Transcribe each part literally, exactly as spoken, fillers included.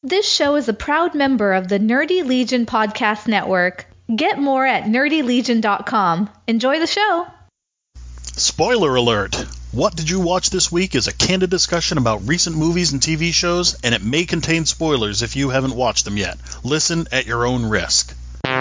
This show is a proud member of the Nerdy Legion Podcast Network. Get more at nerdy legion dot com. Enjoy the show! Spoiler alert! What Did You Watch This Week is a candid discussion about recent movies and T V shows, and it may contain spoilers if you haven't watched them yet. Listen at your own risk.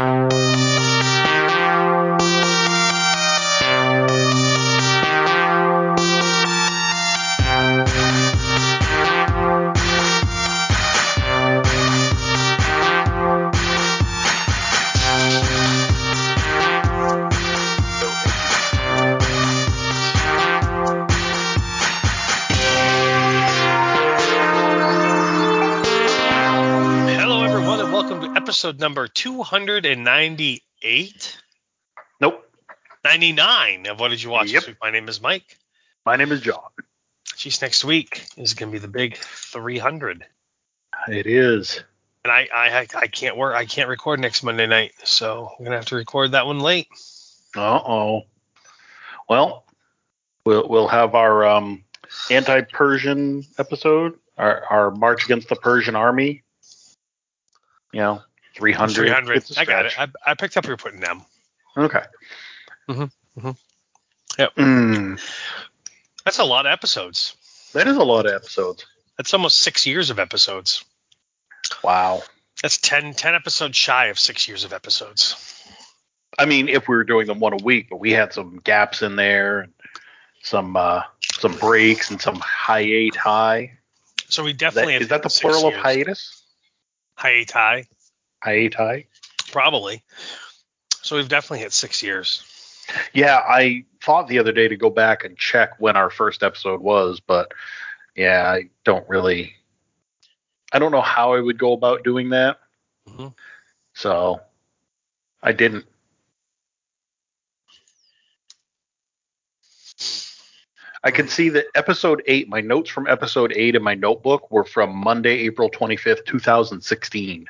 Episode number two hundred ninety-eight? Nope. ninety-nine of What Did You Watch Yep. This Week? My name is Mike. My name is John. Geez, next week is going to be the big three hundred. It is. And I, I, I can't work. I can't record next Monday night, so I'm going to have to record that one late. Uh-oh. Well, we'll we'll have our um, anti-Persian episode, our, our March Against the Persian Army. You know, three hundred. three hundred. I got it. I, I picked up what you're putting down. Okay. Mm-hmm. Mm-hmm. Yep. Mm, That's a lot of episodes. that is a lot of episodes. That's almost six years of episodes. Wow. That's ten, ten episodes shy of six years of episodes. I mean, if we were doing them one a week, but we had some gaps in there, and some uh, some breaks, and some hiati. So we Is that, definitely is that the six plural of years. hiatus? Hiati. Hiati? Probably. So we've definitely hit six years. Yeah, I thought the other day to go back and check when our first episode was, but yeah, I don't really, I don't know how I would go about doing that. Mm-hmm. So I didn't. I can see that episode eight, my notes from episode eight in my notebook were from Monday, April twenty-fifth, twenty sixteen.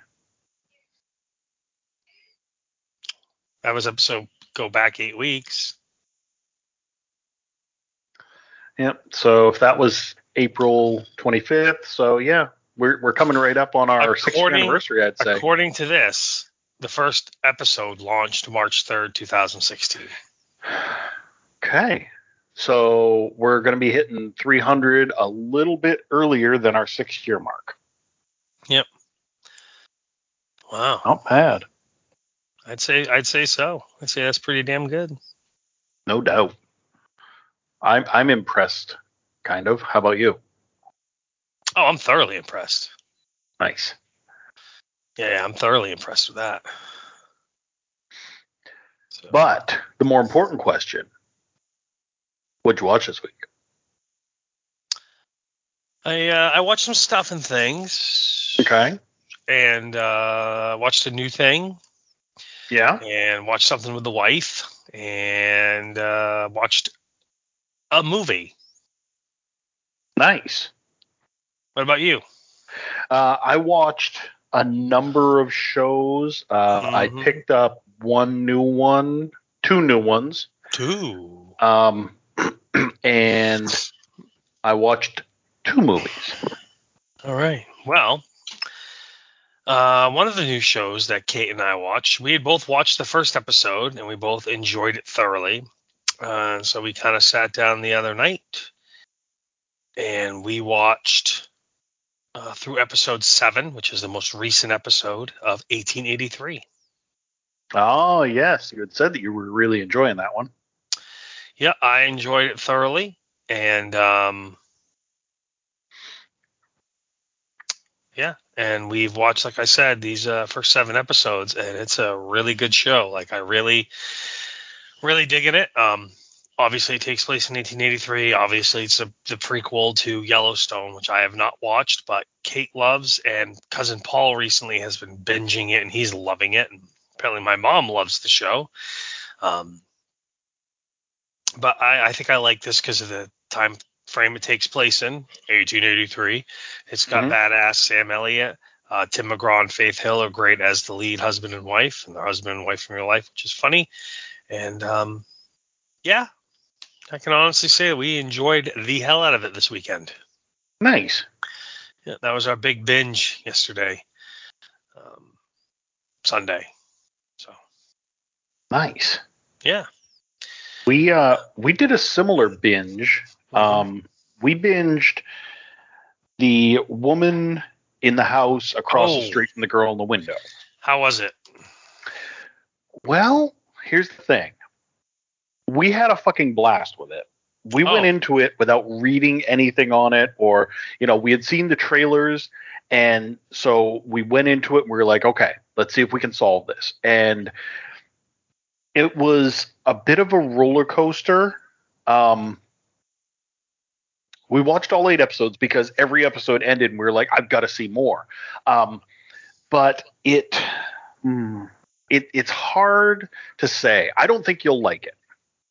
That was episode, go back eight weeks. Yep. So if that was April twenty-fifth, so yeah, we're we're coming right up on our sixth year anniversary, I'd say. According to this, the first episode launched March third, twenty sixteen. Okay. So we're going to be hitting three hundred a little bit earlier than our six year mark. Yep. Wow. Not bad. I'd say I'd say so. I'd say that's pretty damn good. No doubt. I'm I'm impressed, kind of. How about you? Oh, I'm thoroughly impressed. Nice. Yeah, yeah I'm thoroughly impressed with that. So. But the more important question, what'd you watch this week? I uh, I watched some stuff and things. Okay. And uh, watched a new thing. Yeah. And watched something with the wife. And uh, watched a movie. Nice. What about you? Uh, I watched a number of shows. Uh, Mm-hmm. I picked up one new one, two new ones. Two. Um, and I watched two movies. All right. Well, uh, one of the new shows that Kate and I watched, we had both watched the first episode and we both enjoyed it thoroughly. Uh, so we kind of sat down the other night and we watched uh, through episode seven, which is the most recent episode of eighteen eighty-three. Oh, yes. You had said that you were really enjoying that one. Yeah, I enjoyed it thoroughly. And, um, yeah, and we've watched, like I said, these uh, first seven episodes, and it's a really good show. Like, I really, really digging it. Um, obviously, it takes place in eighteen eighty-three. Obviously, it's a, the prequel to Yellowstone, which I have not watched, but Kate loves, and Cousin Paul recently has been binging it, and he's loving it. And apparently, my mom loves the show. Um, but I, I think I like this because of the time frame it takes place in, eighteen eighty-three. It's got Mhm. badass Sam Elliott. Uh, Tim McGraw and Faith Hill are great as the lead husband and wife, and the husband and wife in real life, which is funny. And um, yeah, I can honestly say we enjoyed the hell out of it this weekend. Nice. Yeah, that was our big binge yesterday, um, Sunday. So Nice. yeah, We uh we did a similar binge. Um, we binged The Woman in the House Across the Oh. Street from the Girl in the Window. How was it? Well, here's the thing. We had a fucking blast with it. We Oh. went into it without reading anything on it, or, you know, we had seen the trailers, and so we went into it and we were like, okay, let's see if we can solve this. And it was a bit of a roller coaster. Um, we watched all eight episodes because every episode ended and we were like, I've got to see more. Um, but it, hmm, it, it's hard to say. I don't think you'll like it.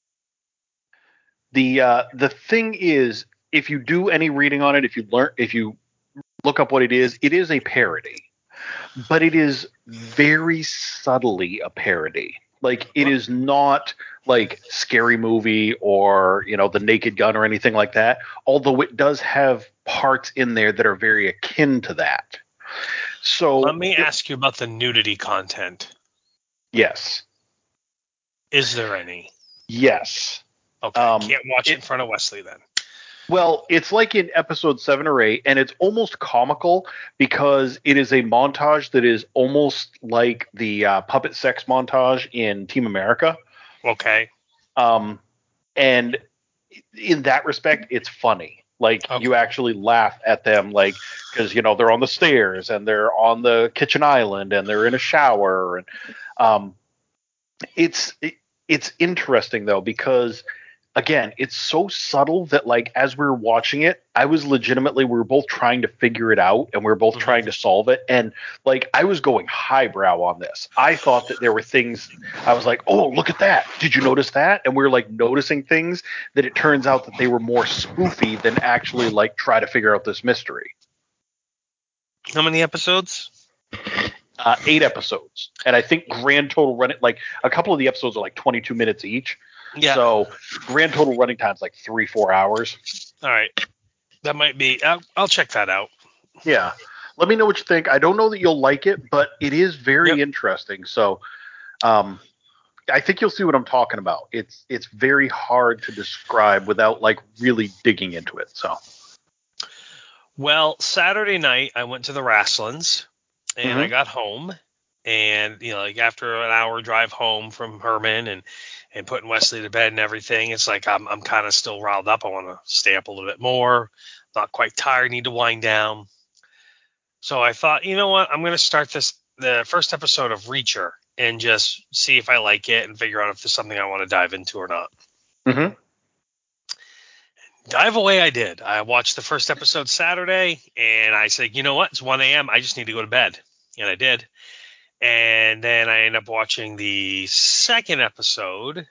The uh, the thing is, if you do any reading on it, if you learn, if you look up what it is, it is a parody, but it is very subtly a parody. Like, it is not like Scary Movie or, you know, The Naked Gun or anything like that. Although it does have parts in there that are very akin to that. So Let me ask you about the nudity content. Yes. Is there any? Yes. Okay, Um, can't watch it, it- in front of Wesley then. Well, it's like in episode seven or eight, and it's almost comical because it is a montage that is almost like the uh, puppet sex montage in Team America. Okay. Um, and in that respect, it's funny. Like, Okay. you actually laugh at them, like, because, you know, they're on the stairs and they're on the kitchen island and they're in a shower. And um, it's it, it's interesting though, because again, it's so subtle that, like, as we were watching it, I was legitimately, we were both trying to figure it out and we were both Mhm. trying to solve it. And like, I was going highbrow on this. I thought that there were things, I was like, oh, look at that. Did you notice that? And we were like noticing things that it turns out that they were more spoofy than actually like try to figure out this mystery. How many episodes? Uh, eight episodes. And I think grand total run it, like a couple of the episodes are like twenty-two minutes each. Yeah. So grand total running time is like three, four hours. All right. That might be. I'll, I'll check that out. Yeah. Let me know what you think. I don't know that you'll like it, but it is very Yep. interesting. So um, I think you'll see what I'm talking about. It's it's very hard to describe without like really digging into it. So Well, Saturday night I went to the Wrastlands and I Mhm. got home, and you know, like after an hour drive home from Herman and and putting Wesley to bed and everything, it's like I'm I'm kind of still riled up. I want to stay up a little bit more. Not quite tired, need to wind down. So I thought, you know what, I'm going to start this the first episode of Reacher and just see if I like it and figure out if there's something I want to dive into or not. Mhm. Dive away I did. I watched the first episode Saturday, and I said, you know what? It's one a.m. I just need to go to bed. And I did. And then I ended up watching the second episode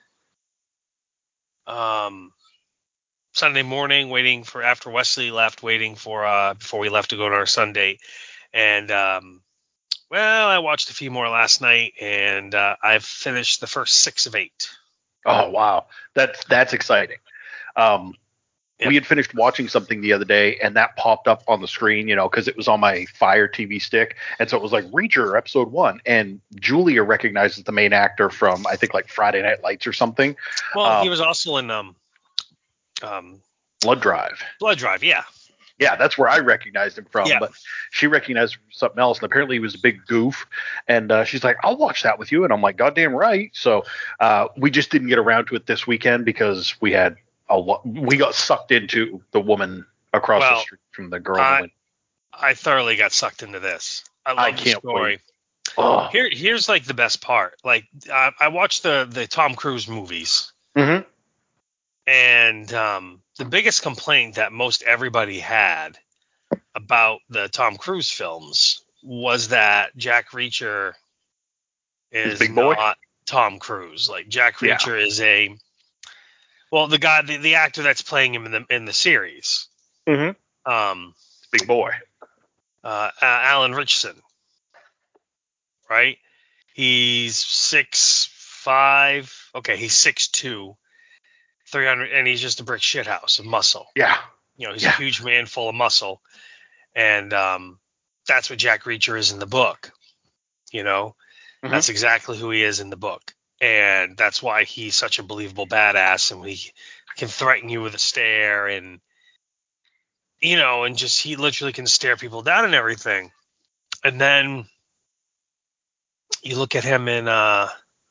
um, Sunday morning, waiting for after Wesley left, waiting for uh, before we left to go to our Sunday. And, um, well, I watched a few more last night, and uh, I've finished the first six of eight. Oh wow, that's that's exciting. Um, Yep. We had finished watching something the other day, and that popped up on the screen, you know, because it was on my Fire T V stick, and so it was like Reacher episode one, and Julia recognizes the main actor from I think like Friday Night Lights or something. Well, um, he was also in um, um, Blood Drive. Blood Drive, yeah. Yeah, that's where I recognized him from. Yeah. But she recognized him from something else, and apparently he was a big goof. And uh, she's like, "I'll watch that with you," and I'm like, "Goddamn right!" So uh, we just didn't get around to it this weekend because we had a lot. We got sucked into the woman across Well, the street from the girl. I- in the window. I thoroughly got sucked into this. I love I the can't story. wait. Oh. Here, here's like the best part. Like, I, I watched the the Tom Cruise movies, Mm-hmm. and um, the biggest complaint that most everybody had about the Tom Cruise films was that Jack Reacher is Big boy? not Tom Cruise. Like, Jack Yeah. Reacher is a well, the guy, the, the actor that's playing him in the in the series, Mm-hmm. um, Big boy. uh, Alan Richardson, right? He's six five. Okay, he's six two, three hundred, and he's just a brick shithouse of muscle. Yeah. You know, he's Yeah. a huge man full of muscle. And um, that's what Jack Reacher is in the book. You know, mm-hmm. That's exactly who he is in the book. And that's why he's such a believable badass, and he can threaten you with a stare, and, you know, and just, he literally can stare people down and everything. And then you look at him in, uh,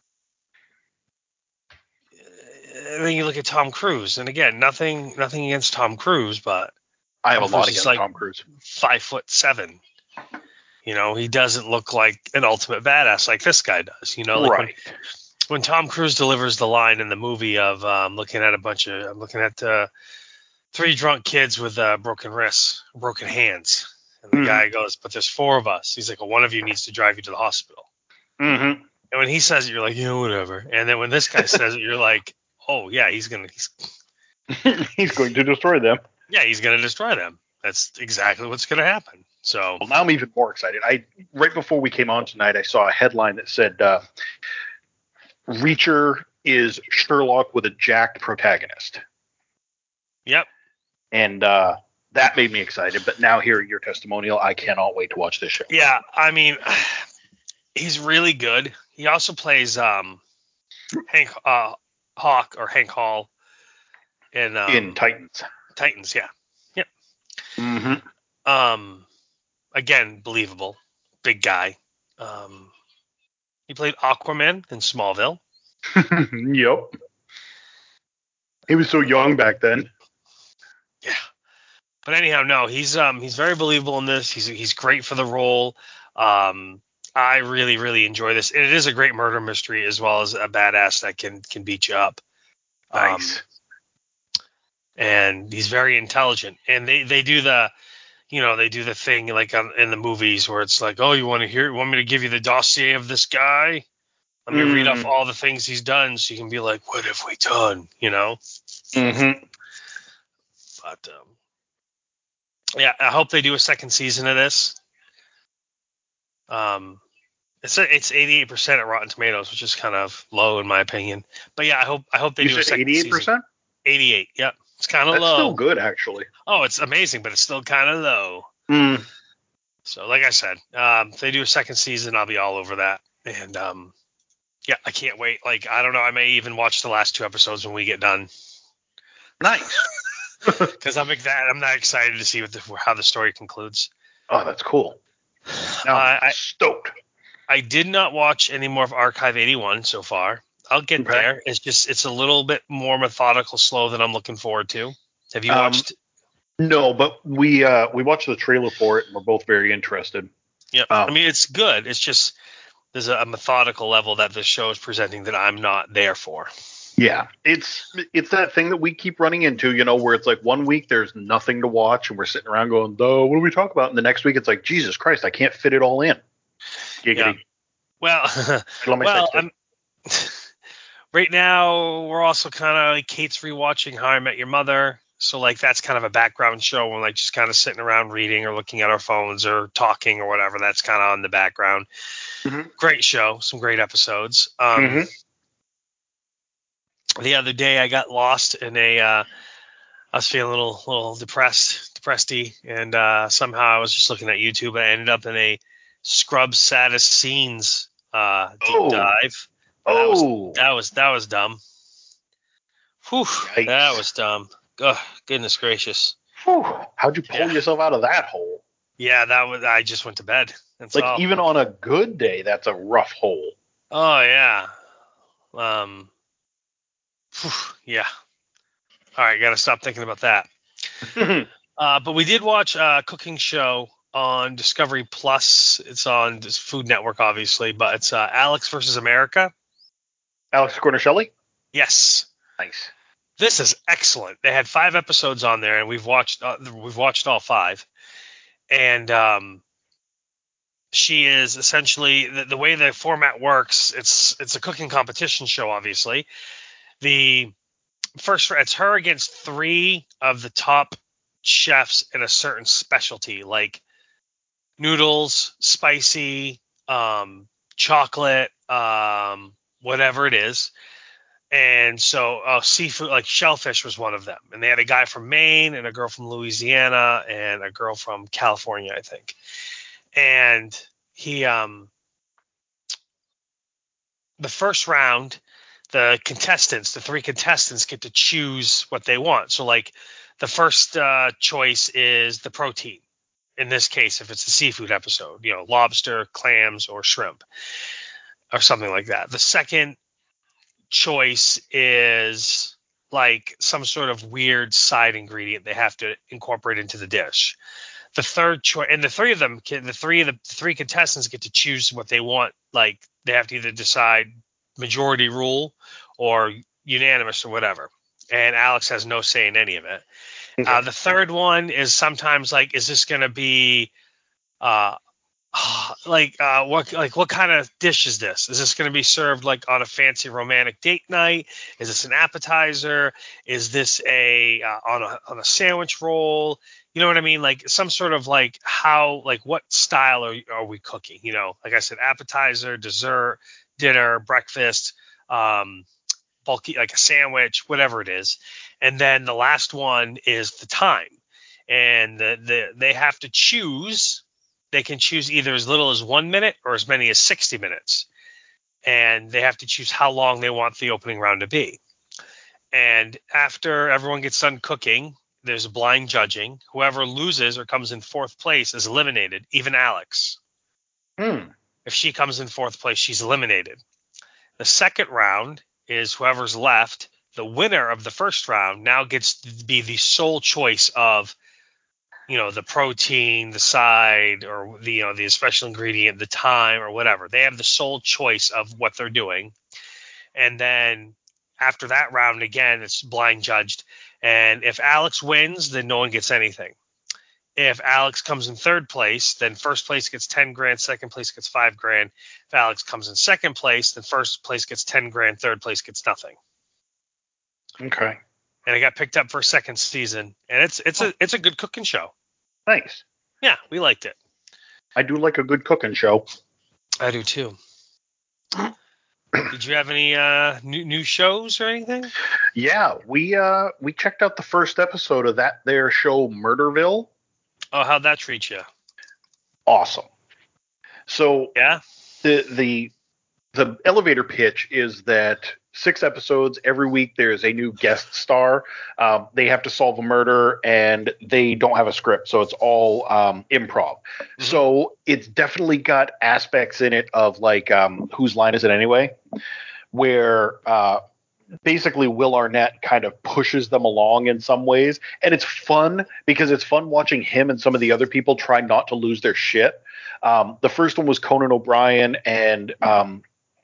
and then you look at Tom Cruise, and again, nothing, nothing against Tom Cruise, but I have Tom a lot Cruise against like Tom Cruise. Five foot seven. You know, he doesn't look like an ultimate badass like this guy does. You know, like right. when, when Tom Cruise delivers the line in the movie of um, looking at a bunch of, I'm looking at uh, three drunk kids with uh, broken wrists, broken hands. And the mm-hmm. guy goes, but there's four of us. He's like, well, one of you needs to drive you to the hospital. Mm-hmm. And when he says it, you're like, you know, whatever. And then when this guy says it, you're like, oh, yeah, he's going to. He's going to destroy them. Yeah, he's going to destroy them. That's exactly what's going to happen. So well, now I'm even more excited. I right before we came on tonight, I saw a headline that said uh, Reacher is Sherlock with a jacked protagonist. Yep. And uh, that made me excited. But now hearing your testimonial, I cannot wait to watch this show. Yeah, I mean, he's really good. He also plays um, Hank uh, Hawk or Hank Hall in um, in Titans. Titans, yeah. Yep. Mm-hmm. Um, again, believable, big guy. Um, he played Aquaman in Smallville. Yep. He was so young back then. Yeah. But anyhow, no, he's um he's very believable in this. He's he's great for the role. Um, I really really enjoy this, and it is a great murder mystery as well as a badass that can can beat you up. Nice. Um, and he's very intelligent, and they they do the, you know, they do the thing like on, in the movies where it's like, oh, you want to hear, want me to give you the dossier of this guy? Let me mm. read off all the things he's done, so you can be like, what have we done? You know. Mm-hmm. But um, yeah, I hope they do a second season of this. Um, it's a, it's eighty-eight percent at Rotten Tomatoes, which is kind of low in my opinion. But yeah, I hope I hope they you do a second eighty-eight percent? season. eighty-eight, yep. It's kind of low. That's still good, actually. Oh, it's amazing, but it's still kind of low. Mm. So, like I said, um, if they do a second season, I'll be all over that. And um, yeah, I can't wait. Like, I don't know, I may even watch the last two episodes when we get done. Nice. Because I'm that I'm that excited to see what the, how the story concludes. Oh, that's cool. Now I'm uh, stoked. I, I did not watch any more of Archive eighty-one so far. I'll get okay. there. It's just it's a little bit more methodical, slow than I'm looking forward to. Have you watched? Um, no, but we uh, we watched the trailer for it, and we're both very interested. Yeah, um, I mean it's good. It's just there's a, a methodical level that the show is presenting that I'm not there for. Yeah, it's it's that thing that we keep running into, you know, where it's like one week there's nothing to watch, and we're sitting around going, "Oh, what do we talk about?" And the next week it's like, Jesus Christ, I can't fit it all in. Giggity. Yeah. Well, well, I'm. Right now, we're also kind of like Kate's rewatching How I Met Your Mother. So, like, that's kind of a background show. We're, like, just kind of sitting around reading or looking at our phones or talking or whatever. That's kind of on the background. Mm-hmm. Great show. Some great episodes. Um, mm-hmm. The other day, I got lost in a uh, – I was feeling a little little depressed, depressed-y. And uh, somehow I was just looking at YouTube. And I ended up in a Scrubs Saddest Scenes uh, deep oh. dive. That oh, was, that was that was dumb. Whew, Yikes. That was dumb. Oh, goodness gracious. Whew. How'd you pull yeah. yourself out of that hole? Yeah, that was. I just went to bed. That's like all. Even on a good day, that's a rough hole. Oh yeah. Um. Whew, yeah. All right, got to stop thinking about that. uh, but we did watch a cooking show on Discovery Plus. It's on Food Network, obviously, but it's uh, Alex versus America. Alex Cornishelli? Yes. Nice. This is excellent. They had five episodes on there, and we've watched uh, we've watched all five. And um, she is essentially the, the way the format works. It's it's a cooking competition show, obviously. The first it's her against three of the top chefs in a certain specialty, like noodles, spicy, um, chocolate, um, whatever it is. And so uh, seafood, like shellfish was one of them. And they had a guy from Maine and a girl from Louisiana and a girl from California, I think. And he, um, the first round, the contestants, the three contestants get to choose what they want. So like the first uh, choice is the protein. In this case, if it's the seafood episode, you know, lobster, clams, or shrimp, or something like that. The second choice is like some sort of weird side ingredient they have to incorporate into the dish. The third choice, and the three of them, can, the three of the three contestants get to choose what they want. Like they have to either decide majority rule or unanimous or whatever. And Alex has no say in any of it. Okay. Uh, the third one is sometimes like, is this going to be uh, like uh, what like what kind of dish is this? Is this going to be served like on a fancy romantic date night? Is this an appetizer? Is this a uh, on a on a sandwich roll? You know what I mean? Like some sort of like how like what style are are we cooking? You know, like I said, appetizer, dessert, dinner, breakfast, um, bulky like a sandwich, whatever it is. And then the last one is the time, and the, the they have to choose. They can choose either as little as one minute or as many as sixty minutes. And they have to choose how long they want the opening round to be. And after everyone gets done cooking, there's blind judging. Whoever loses or comes in fourth place is eliminated, even Alex. Hmm. If she comes in fourth place, she's eliminated. The second round is whoever's left. The winner of the first round now gets to be the sole choice of, you know, the protein, the side, or the, you know, the special ingredient, the time, or whatever. They have the sole choice of what they're doing. And then after that round, again, it's blind judged. And if Alex wins, then no one gets anything. If Alex comes in third place, then first place gets ten grand, second place gets five grand. If Alex comes in second place, then first place gets ten grand, third place gets nothing. Okay. And it got picked up for a second season, and it's it's a it's a good cooking show. Nice. Yeah, we liked it. I do like a good cooking show. I do too. Did you have any uh, new new shows or anything? Yeah, we uh we checked out the first episode of that their show Murderville. Oh, how'd that treat you? Awesome. So Yeah. the the the elevator pitch is that six episodes every week. There's a new guest star. Um, they have to solve a murder, and they don't have a script, so it's all um, improv. Mm-hmm. So it's definitely got aspects in it of like um, whose line is it anyway, where uh, basically Will Arnett kind of pushes them along in some ways, and it's fun because it's fun watching him and some of the other people try not to lose their shit. Um, the first one was Conan O'Brien, and um,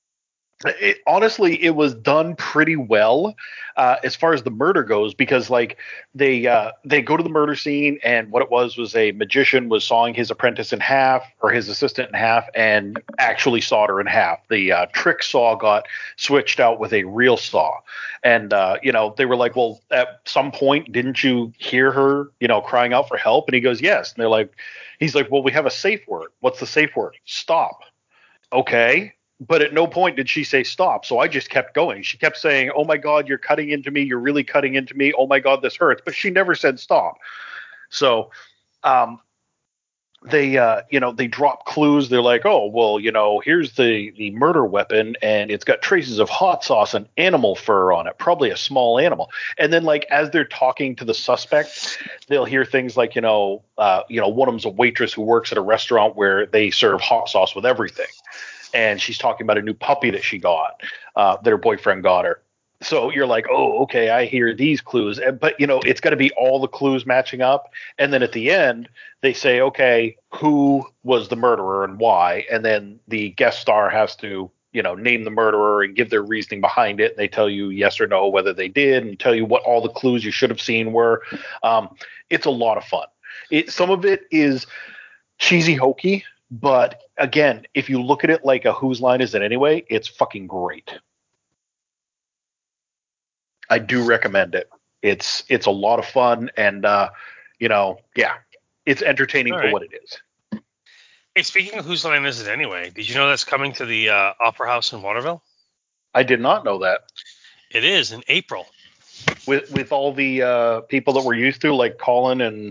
It, honestly, it was done pretty well uh, as far as the murder goes, because like they uh, they go to the murder scene, and what it was was a magician was sawing his apprentice in half, or his assistant in half, and actually sawed her in half. The uh, trick saw got switched out with a real saw, and uh, you know they were like, well, at some point, didn't you hear her, you know, crying out for help? And he goes, yes. And they're like, he's like, well, we have a safe word. What's the safe word? Stop. Okay. But at no point did she say stop. So I just kept going. She kept saying, oh, my God, you're cutting into me. You're really cutting into me. Oh, my God, this hurts. But she never said stop. So um, they, uh, you know, they drop clues. They're like, oh, well, you know, here's the, the murder weapon, and it's got traces of hot sauce and animal fur on it, probably a small animal. And then, like, as they're talking to the suspect, they'll hear things like, you know, uh, you know, one of them's a waitress who works at a restaurant where they serve hot sauce with everything. And she's talking about a new puppy that she got, uh, that her boyfriend got her. So you're like, oh, okay, I hear these clues. But, you know, it's got to be all the clues matching up. And then at the end, they say, okay, who was the murderer and why? And then the guest star has to, you know, name the murderer and give their reasoning behind it. And they tell you yes or no whether they did, and tell you what all the clues you should have seen were. Um, it's a lot of fun. It, some of it is cheesy, hokey. But again, if you look at it like a whose line is it anyway, it's fucking great. I do recommend it. It's it's a lot of fun, and uh, you know, yeah, it's entertaining All for right. what it is. Hey, speaking of whose line is it anyway? Did you know that's coming to the uh, Opera House in Waterville? I did not know that. It is in April. With with all the uh, people that we're used to, like Colin and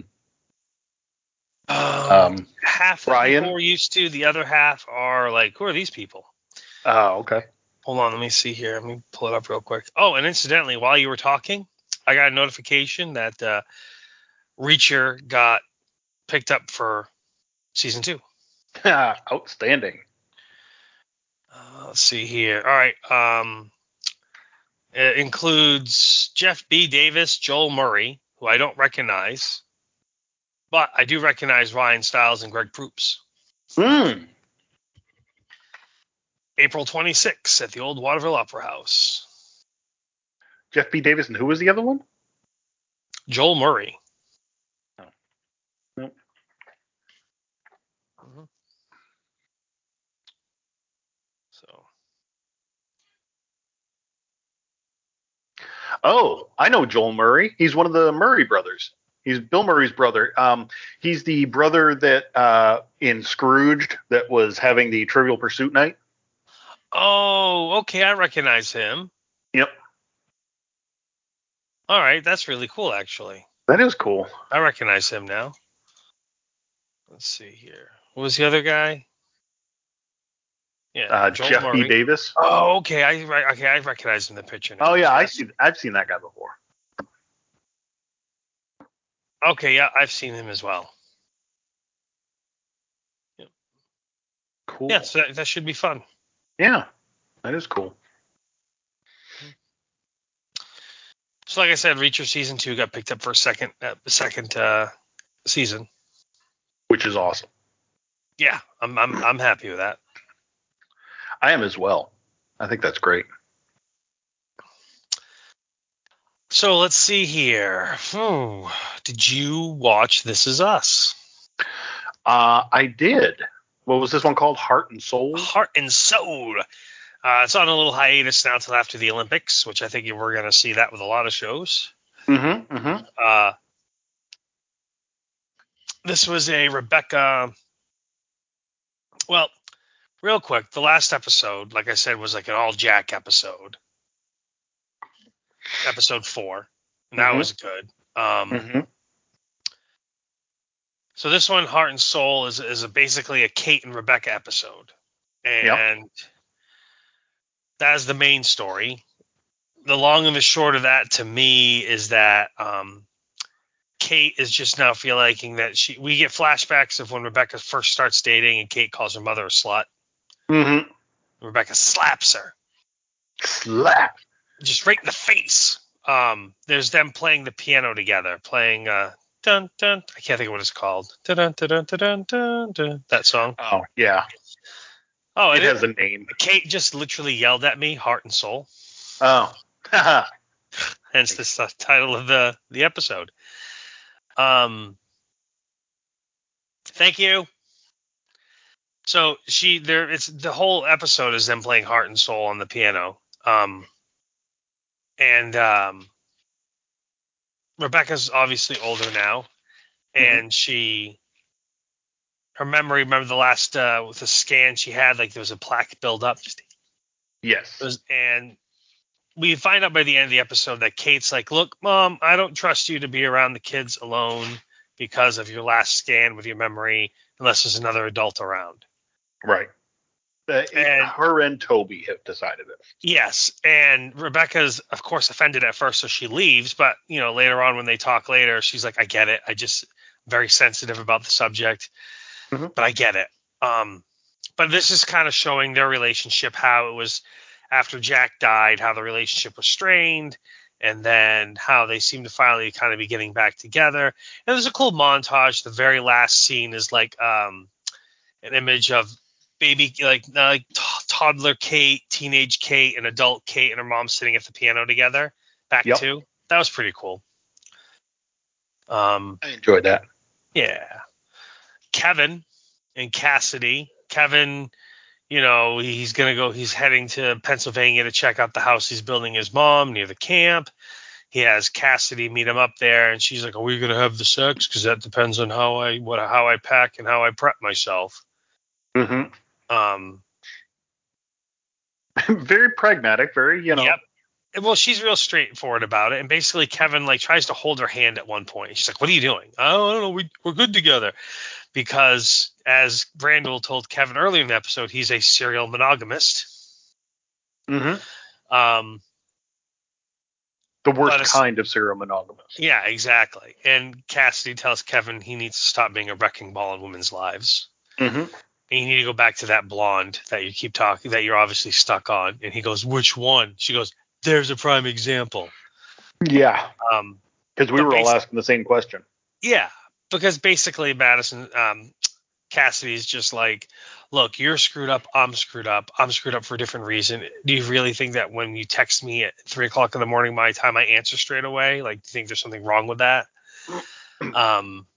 Um, um, half the Ryan? people we're used to. The other half are like, who are these people? Oh, okay. Hold on, let me see here. Let me pull it up real quick. Oh, and incidentally, while you were talking, I got a notification that uh, Reacher got picked up for season two. Outstanding. Uh, let's see here. All right. Um, it includes Jeff B. Davis, Joel Murray, who I don't recognize, but I do recognize Ryan Stiles and Greg Proops. Hmm. April twenty-sixth at the Old Waterville Opera House. Jeff B. Davis, and who was the other one? Joel Murray. Oh. Nope. Mm-hmm. So. Oh, I know Joel Murray. He's one of the Murray brothers. He's Bill Murray's brother. Um, he's the brother that uh, in Scrooged that was having the Trivial Pursuit night. Oh, okay. I recognize him. Yep. All right. That's really cool, actually. That is cool. I recognize him now. Let's see here. What was the other guy? Yeah, Uh, Joel Jeff Murray. B. Davis. Oh, okay. I re- okay. I recognize him in the picture now. Oh yeah, I Yes. see. I've seen that guy before. Okay, yeah, I've seen him as well. Yep. Cool. Yeah, so that, that should be fun. Yeah, that is cool. So, like I said, Reacher season two got picked up for a second, uh, second uh, season. Which is awesome. Yeah, I'm, I'm, I'm happy with that. I am as well. I think that's great. So let's see here. Hmm. Did you watch This Is Us? Uh, I did. What was this one called? Heart and Soul? Heart and Soul. Uh, it's on a little hiatus now until after the Olympics, which I think we're going to see that with a lot of shows. Mm-hmm. Mm-hmm. Uh, this was a Rebecca. Well, real quick, the last episode, like I said, was like an all Jack episode. Episode four. And that Mhm. was good. Um, Mm-hmm. So this one, Heart and Soul, is is a, basically a Kate and Rebecca episode, and Yep. that is the main story. The long and the short of that, to me, is that um, Kate is just now feeling liking that she. We get flashbacks of when Rebecca first starts dating, and Kate calls her mother a slut. Mm-hmm. Rebecca slaps her, Slap. just right in the face. Um, there's them playing the piano together, playing uh, dun dun. I can't think of what it's called. Dun dun dun dun dun dun dun. That song. Oh yeah. Oh, It and has a name. Kate just literally yelled at me, Heart and Soul. Oh. Haha. Hence the uh, title of the, the episode. Um, thank you. So she there it's the whole episode is them playing Heart and Soul on the piano. Um, and um, Rebecca's obviously older now, and she her memory. Remember the last uh, with the scan she had, like there was a plaque build up. Yes. Was, and we find out by the end of the episode that Kate's like, look, Mom, I don't trust you to be around the kids alone because of your last scan with your memory, unless there's another adult around. Right. Uh, it- And her and Toby have decided it. yes, and Rebecca's, of course, offended at first, so she leaves. But, you know, later on when they talk later, she's like, I get it. I just very sensitive about the subject, Mhm. but I get it. Um, but this is kind of showing their relationship, how it was after Jack died, how the relationship was strained, and then how they seem to finally kind of be getting back together. And there's a cool montage. The very last scene is like um, an image of baby, like, uh, like t- toddler Kate, teenage Kate, and adult Kate and her mom sitting at the piano together. Back Yep. to that was pretty cool. Um, I enjoyed that. yeah, Kevin and Cassidy. Kevin, you know, he's going to go, he's heading to Pennsylvania to check out the house he's building his mom near the camp. He has Cassidy meet him up there, and she's like, are we going to have the sex? Because that depends on how I, what, how I pack and how I prep myself. Mm-hmm. Um, Very pragmatic. Very, you know. Yep. well, she's real straightforward about it, and basically Kevin like tries to hold her hand at one point. She's like, "What are you doing?" "Oh, I don't know. We we're good together," because as Randall told Kevin earlier in the episode, he's a serial monogamist. Mm-hmm. Um, the worst but kind of serial monogamist. Yeah, exactly. And Cassidy tells Kevin he needs to stop being a wrecking ball in women's lives. Mm-hmm. And you need to go back to that blonde that you keep talking, that you're obviously stuck on. And he goes, "Which one?" She goes, "There's a prime example." Yeah. Um, because we but were all basi- asking the same question. Yeah, because basically Madison, um, Cassidy's just like, "Look, you're screwed up. I'm screwed up. I'm screwed up for a different reason. Do you really think that when you text me at three o'clock in the morning my time, I answer straight away? Like, do you think there's something wrong with that?" um,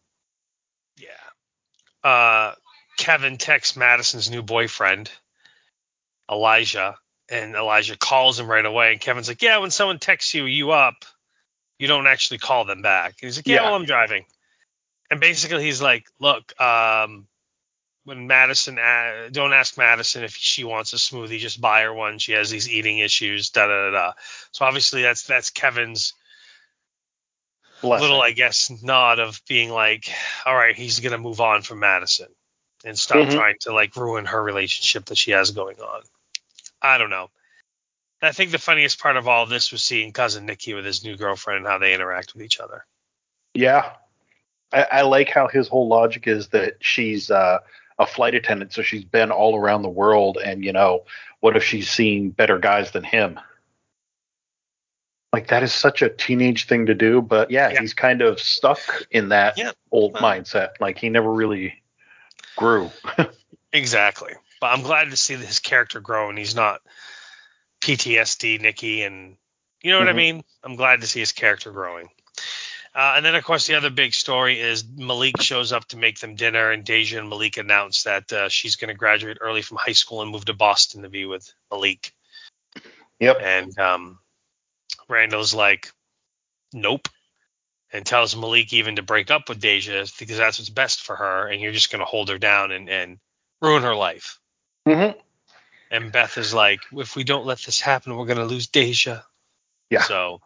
yeah. Uh, Kevin texts Madison's new boyfriend, Elijah, and Elijah calls him right away. And Kevin's like, "Yeah, when someone texts you, you up, you don't actually call them back." And he's like, "Yeah, Yeah. well, I'm driving." And basically he's like, "Look, um, when Madison, uh, don't ask Madison if she wants a smoothie, just buy her one. She has these eating issues, da da da da." So obviously that's that's Kevin's Blessing. little, I guess, nod of being like, all right, he's gonna move on from Madison and stop Mhm. trying to like ruin her relationship that she has going on. I don't know. I think the funniest part of all of this was seeing cousin Nicky with his new girlfriend and how they interact with each other. Yeah. I, I like how his whole logic is that she's uh, a flight attendant, so she's been all around the world, and, you know, what if she's seen better guys than him? Like, that is such a teenage thing to do, but yeah, Yeah. he's kind of stuck in that Yeah. old Well, mindset. Like, he never really grew. Exactly. But I'm glad to see that his character grow and he's not P T S D Nicky, and you know what Mhm. I mean? I'm glad to see his character growing. Uh, and then, of course, the other big story is Malik shows up to make them dinner, and Deja and Malik announce that uh, she's going to graduate early from high school and move to Boston to be with Malik. Yep. And um, Randall's like, nope, and tells Malik even to break up with Deja because that's what's best for her, and you're just going to hold her down and, and ruin her life. Mm-hmm. And Beth is like, if we don't let this happen, we're going to lose Deja. Yeah. So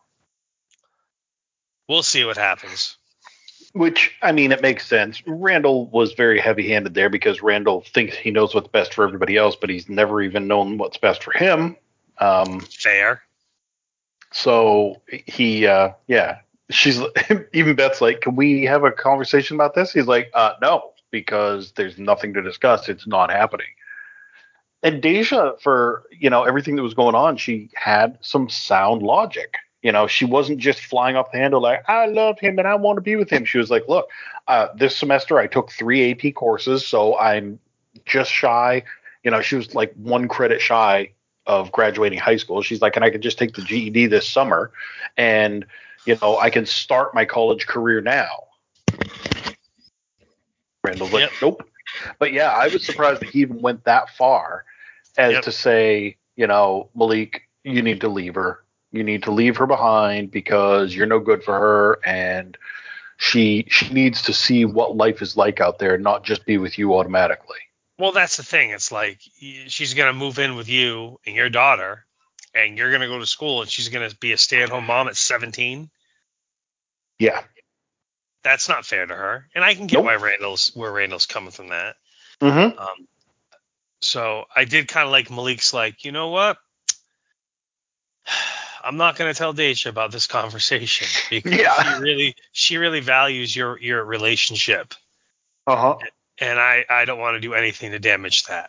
we'll see what happens. Which, I mean, it makes sense. Randall was very heavy-handed there because Randall thinks he knows what's best for everybody else, but he's never even known what's best for him. Um, Fair. so he, uh, yeah, she's even Beth's like, "Can we have a conversation about this?" He's like, uh, "No, because there's nothing to discuss. It's not happening." And Deja, for you know everything that was going on, she had some sound logic. You know, she wasn't just flying off the handle like, "I love him and I want to be with him." She was like, "Look, uh, this semester I took three A P courses, so I'm just shy." You know, she was like one credit shy of graduating high school. She's like, "And I could just take the G E D this summer, and you know, I can start my college career now." Randall's like, Yep. "Nope." But yeah, I was surprised that he even went that far as Yep. to say, you know, "Malik, you need to leave her. You need to leave her behind because you're no good for her, and she she needs to see what life is like out there, not just be with you automatically." Well, that's the thing. It's like y- she's going to move in with you and your daughter, and you're going to go to school, and she's going to be a stay-at-home mom at seventeen. Yeah. That's not fair to her, and I can get Nope. why Randall's where Randall's coming from that. Mm-hmm. Um, so I did kind of like Malik's like, you know what? I'm not going to tell Deja about this conversation because Yeah. she really she really values your your relationship, Uh-huh. and I I don't want to do anything to damage that.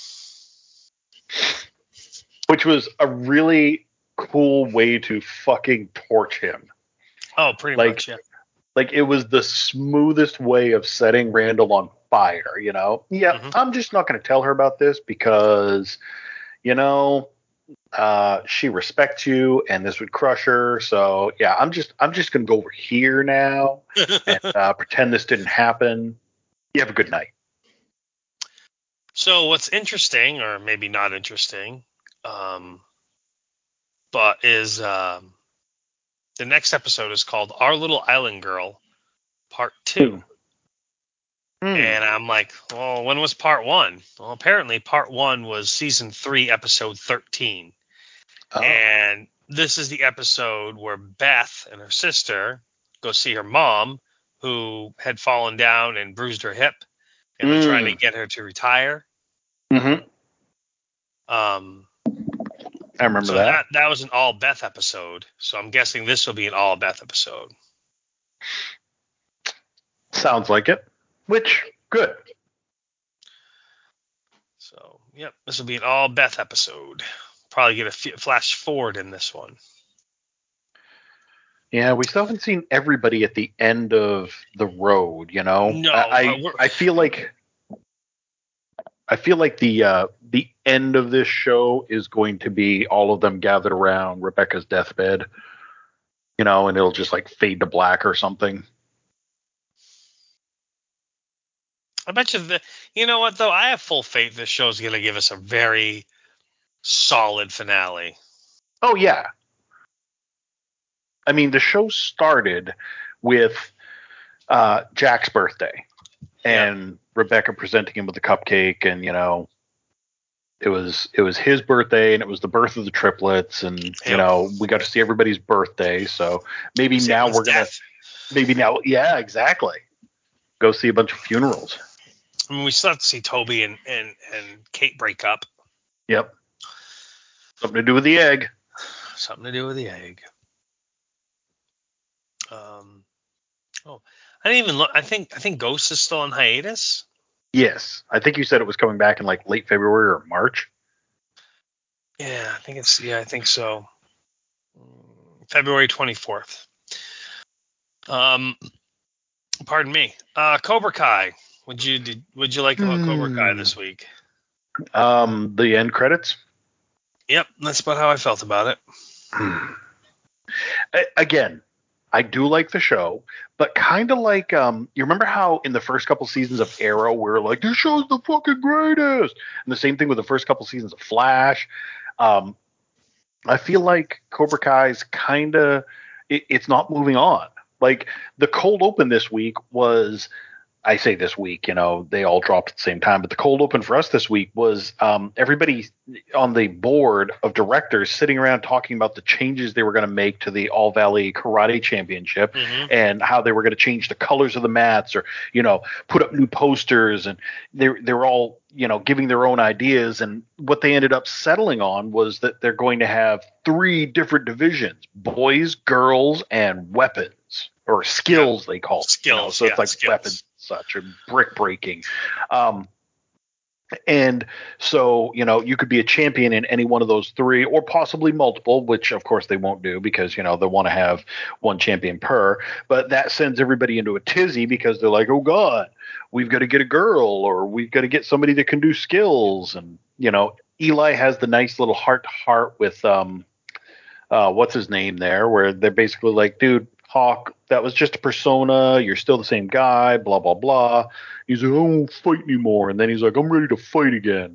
Which was a really cool way to fucking torch him. Oh, pretty Like, much, yeah. Like, it was the smoothest way of setting Randall on fire, you know? Yeah, Mhm. I'm just not going to tell her about this because, you know, uh, she respects you and this would crush her. So, yeah, I'm just I'm just going to go over here now and uh, pretend this didn't happen. You have a good night. So what's interesting, or maybe not interesting, um, but is um, the next episode is called Our Little Island Girl, Part Two. Hmm. And I'm like, well, when was Part One? Well, apparently Part One was Season Three, Episode thirteen. Oh. And this is the episode where Beth and her sister go see her mom, who had fallen down and bruised her hip, and they're Mm. trying to get her to retire. Mm-hmm. Um, I remember so that. that that was an all Beth episode. So I'm guessing this will be an all Beth episode. Sounds like it. Which, good. So, yep, this will be an all Beth episode. Probably get a f- flash forward in this one. Yeah, we still haven't seen everybody at the end of the road, you know? No, I uh, I, we're- I feel like I feel like the uh, the end of this show is going to be all of them gathered around Rebecca's deathbed, you know, and it'll just like fade to black or something. I bet you the. You know what though? I have full faith this show is going to give us a very solid finale. Oh yeah. I mean, the show started with uh, Jack's birthday and Rebecca presenting him with the cupcake, and you know, it was it was his birthday, and it was the birth of the triplets, and you Yep. know, we got to see everybody's birthday. So maybe See now everyone's we're gonna death. maybe now, yeah, exactly. Go see a bunch of funerals. I mean, we still have to see Toby and, and, and Kate break up. Yep. Something to do with the egg. Something to do with the egg. Um. Oh, I didn't even look. I think I think Ghost is still on hiatus. Yes, I think you said it was coming back in like late February or March. Yeah, I think it's yeah, I think so. February twenty-fourth. Um, pardon me. Uh, Cobra Kai. Would you did, would you like about Hmm. Cobra Kai this week? Um, the end credits. Yep, that's about how I felt about it. A- Again, I do like the show, but kind of like um, you remember how in the first couple seasons of Arrow, we were like, "This show's the fucking greatest," and the same thing with the first couple seasons of Flash. Um, I feel like Cobra Kai's kind of it, it's not moving on. Like the cold open this week was. I say this week, you know, they all dropped at the same time, but the cold open for us this week was um, everybody on the board of directors sitting around talking about the changes they were going to make to the All Valley Karate Championship Mhm. and how they were going to change the colors of the mats or, you know, put up new posters. And they, they were all, you know, giving their own ideas. And what they ended up settling on was that they're going to have three different divisions, boys, girls, and weapons. Or skills, they call it. You know, Skills, so it's yeah, like skills. weapons such or brick breaking. Um, and so, you know, you could be a champion in any one of those three or possibly multiple, which of course they won't do because, you know, they want to have one champion per. But that sends everybody into a tizzy because they're like, oh, God, we've got to get a girl or we've got to get somebody that can do skills. And, you know, Eli has the nice little heart to heart with, um, uh, what's his name there, where they're basically like, dude, Hawk, that was just a persona. You're still the same guy, blah, blah, blah. He's like, I won't fight anymore. And then he's like, I'm ready to fight again.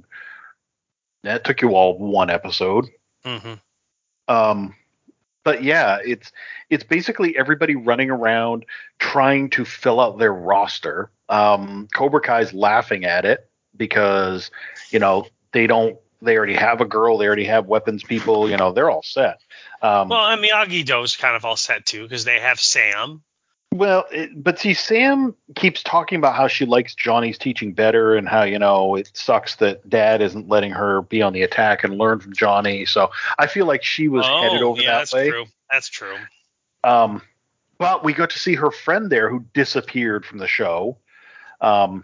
That took you all one episode. Mm-hmm. Um, but yeah, it's it's basically everybody running around trying to fill out their roster. Um, Cobra Kai's laughing at it because, you know, they don't, they already have a girl, they already have weapons people, you know, they're all set. Um, Well, and Miyagi-Do's kind of all set too because they have Sam. Well, it, but see, Sam keeps talking about how she likes Johnny's teaching better and how, you know, it sucks that Dad isn't letting her be on the attack and learn from Johnny. So I feel like she was oh, headed over yeah, that that's way. true. That's true. Um, but we got to see her friend there who disappeared from the show. Um,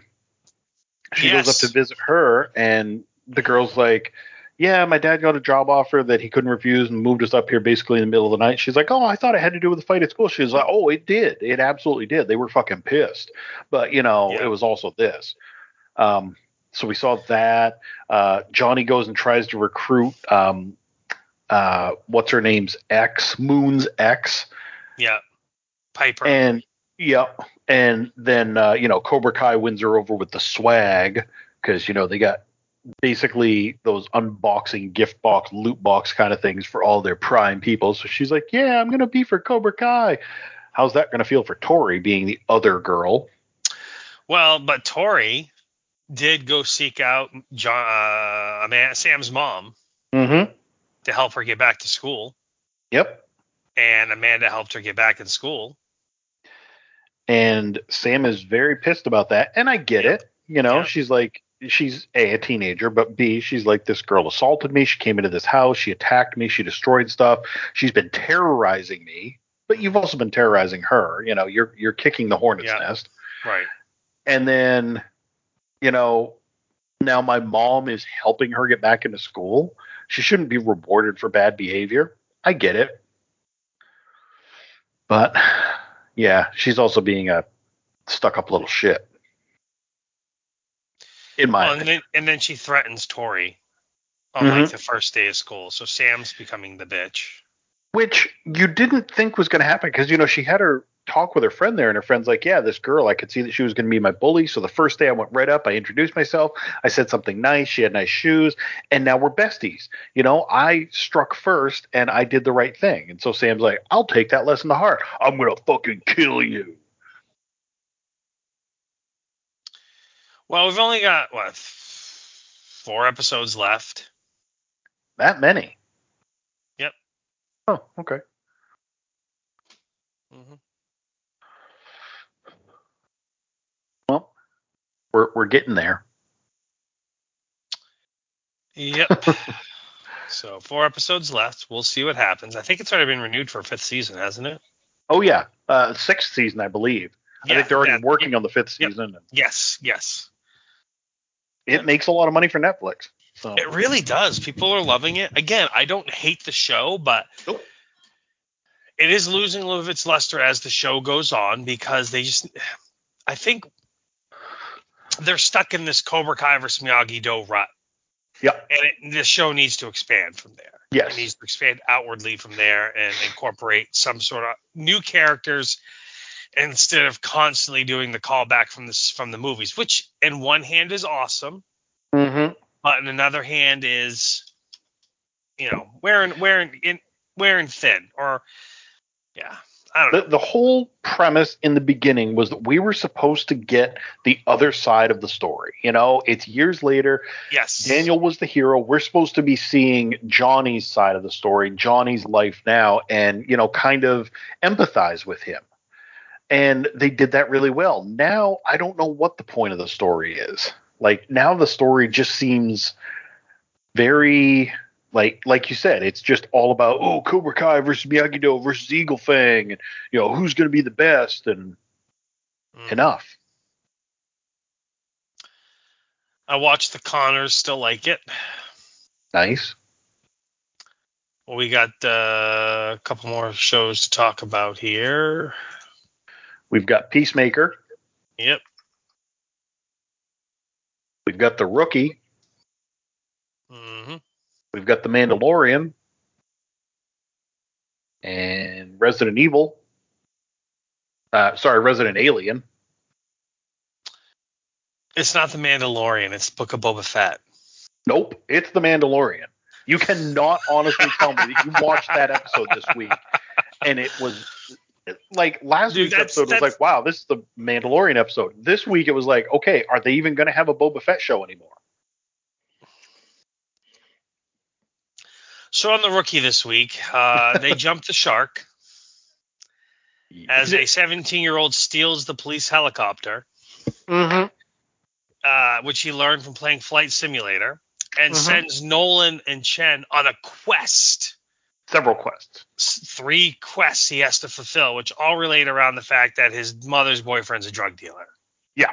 she Yes. goes up to visit her, and the girl's like, yeah, my dad got a job offer that he couldn't refuse and moved us up here basically in the middle of the night. She's like, oh, I thought it had to do with the fight at school. She's like, oh, it did. It absolutely did. They were fucking pissed. But, you know, Yeah. it was also this. Um, so we saw that. Uh, Johnny goes and tries to recruit, um, uh, what's her name's ex, Moon's ex. Yeah. Piper. And, yeah. And then, uh, you know, Cobra Kai wins her over with the swag because, you know, they got basically those unboxing gift box loot box kind of things for all their prime people. So she's like, yeah, I'm gonna be for Cobra Kai. How's that gonna feel for Tori being the other girl? Well, but Tori did go seek out John, uh, Amanda, Sam's mom Mm-hmm. to help her get back to school. Yep. And Amanda helped her get back in school. And Sam is very pissed about that. And I get Yep. it. You know, Yep. she's like, she's A, a teenager, but B, she's like, this girl assaulted me. She came into this house. She attacked me. She destroyed stuff. She's been terrorizing me. But you've also been terrorizing her. You know, you're you're kicking the hornet's Yep. nest. Right. And then, you know, now my mom is helping her get back into school. She shouldn't be rewarded for bad behavior. I get it. But yeah, she's also being a stuck up little shit. In my Well, and opinion. then and then she threatens Tori on Mhm. like the first day of school. So Sam's becoming the bitch. Which you didn't think was going to happen because, you know, she had her talk with her friend there, and her friend's like, yeah, this girl, I could see that she was going to be my bully. So the first day I went right up, I introduced myself. I said something nice. She had nice shoes. And now we're besties. You know, I struck first and I did the right thing. And so Sam's like, I'll take that lesson to heart. I'm going to fucking kill you. Well, we've only got, what, four episodes left? That many. Yep. Oh, okay. Mm-hmm. Well, we're we're getting there. Yep. So four episodes left. We'll see what happens. I think it's already been renewed for a fifth season, hasn't it? Oh, yeah. Uh, sixth season, I believe. Yeah, I think they're already that- working yep, on the fifth yep. season. Yes, yes. It Yep. makes a lot of money for Netflix. So. It really does. People are loving it. Again, I don't hate the show, but Nope. it is losing a little of its luster as the show goes on because they just, I think they're stuck in this Cobra Kai versus Miyagi-Do rut. Yeah. And it, the show needs to expand from there. Yes. It needs to expand outwardly from there and incorporate some sort of new characters instead of constantly doing the callback from this from the movies, which in one hand is awesome, Mm-hmm. but in another hand is, you know, wearing wearing in wearing thin or yeah. I don't The, know. the whole premise in the beginning was that we were supposed to get the other side of the story. You know, it's years later. Yes. Daniel was the hero. We're supposed to be seeing Johnny's side of the story, Johnny's life now, and, you know, kind of empathize with him. And they did that really well. Now, I don't know what the point of the story is. Like, now the story just seems very... Like like you said, it's just all about, oh, Cobra Kai versus Miyagi-Do versus Eagle Fang, and, you know, who's going to be the best, and Mm. enough. I watched The Connors, still like it. Nice. Well, we got uh, a couple more shows to talk about here. We've got Peacemaker. Yep. We've got The Rookie. Mm-hmm. We've got The Mandalorian. And Resident Evil. Uh, sorry, Resident Alien. It's not The Mandalorian. It's Book of Boba Fett. Nope, it's The Mandalorian. You cannot honestly tell me that you watched that episode this week and it was like last Dude, week's that's- episode was that's- like, wow, this is the Mandalorian episode. This week it was like, okay, are they even going to have a Boba Fett show anymore? So on The Rookie this week, uh, they jumped the shark as a seventeen-year-old steals the police helicopter, Mm-hmm. uh, which he learned from playing Flight Simulator, and Mhm. sends Nolan and Chen on a quest. Several quests. S- Three quests he has to fulfill, which all relate around the fact that his mother's boyfriend's a drug dealer. Yeah.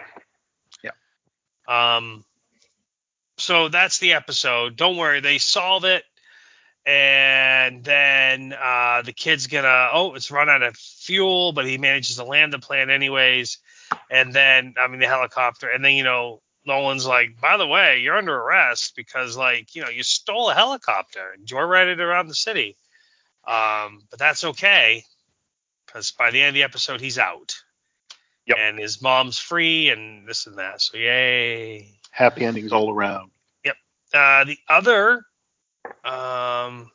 Um, so that's the episode. Don't worry, they solve it, and then uh, the kid's gonna oh, it's run out of fuel, but he manages to land the plane anyways. And then I mean the helicopter, and then you know Nolan's like, by the way, you're under arrest because like you know you stole a helicopter and joyrided around the city. Um, but that's okay because by the end of the episode he's out. Yep. And his mom's free and this and that. So yay. Happy endings all around. Uh, the other, um,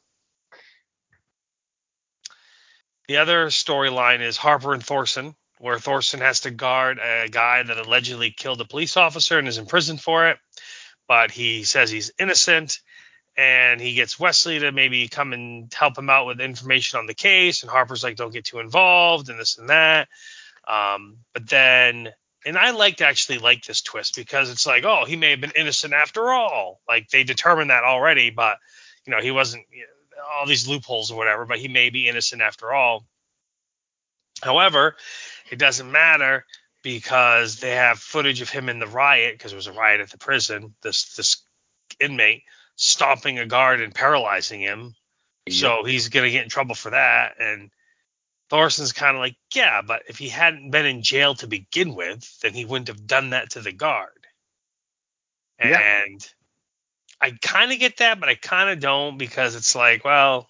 the other storyline is Harper and Thorson, where Thorson has to guard a guy that allegedly killed a police officer and is in prison for it, but he says he's innocent. and he gets Wesley to maybe come and help him out with information on the case. And Harper's like, don't get too involved and this and that. Um, but then, and I liked actually like this twist because it's like, oh, he may have been innocent after all. Like they determined that already, but you know, he wasn't, you know, all these loopholes or whatever, but he may be innocent after all. However, it doesn't matter because they have footage of him in the riot, because there was a riot at the prison, this this inmate stomping a guard and paralyzing him. Yep. So he's going to get in trouble for that. And Thorson's kind of like, yeah, but if he hadn't been in jail to begin with, then he wouldn't have done that to the guard. Yeah. And I kind of get that, but I kind of don't, because it's like, well,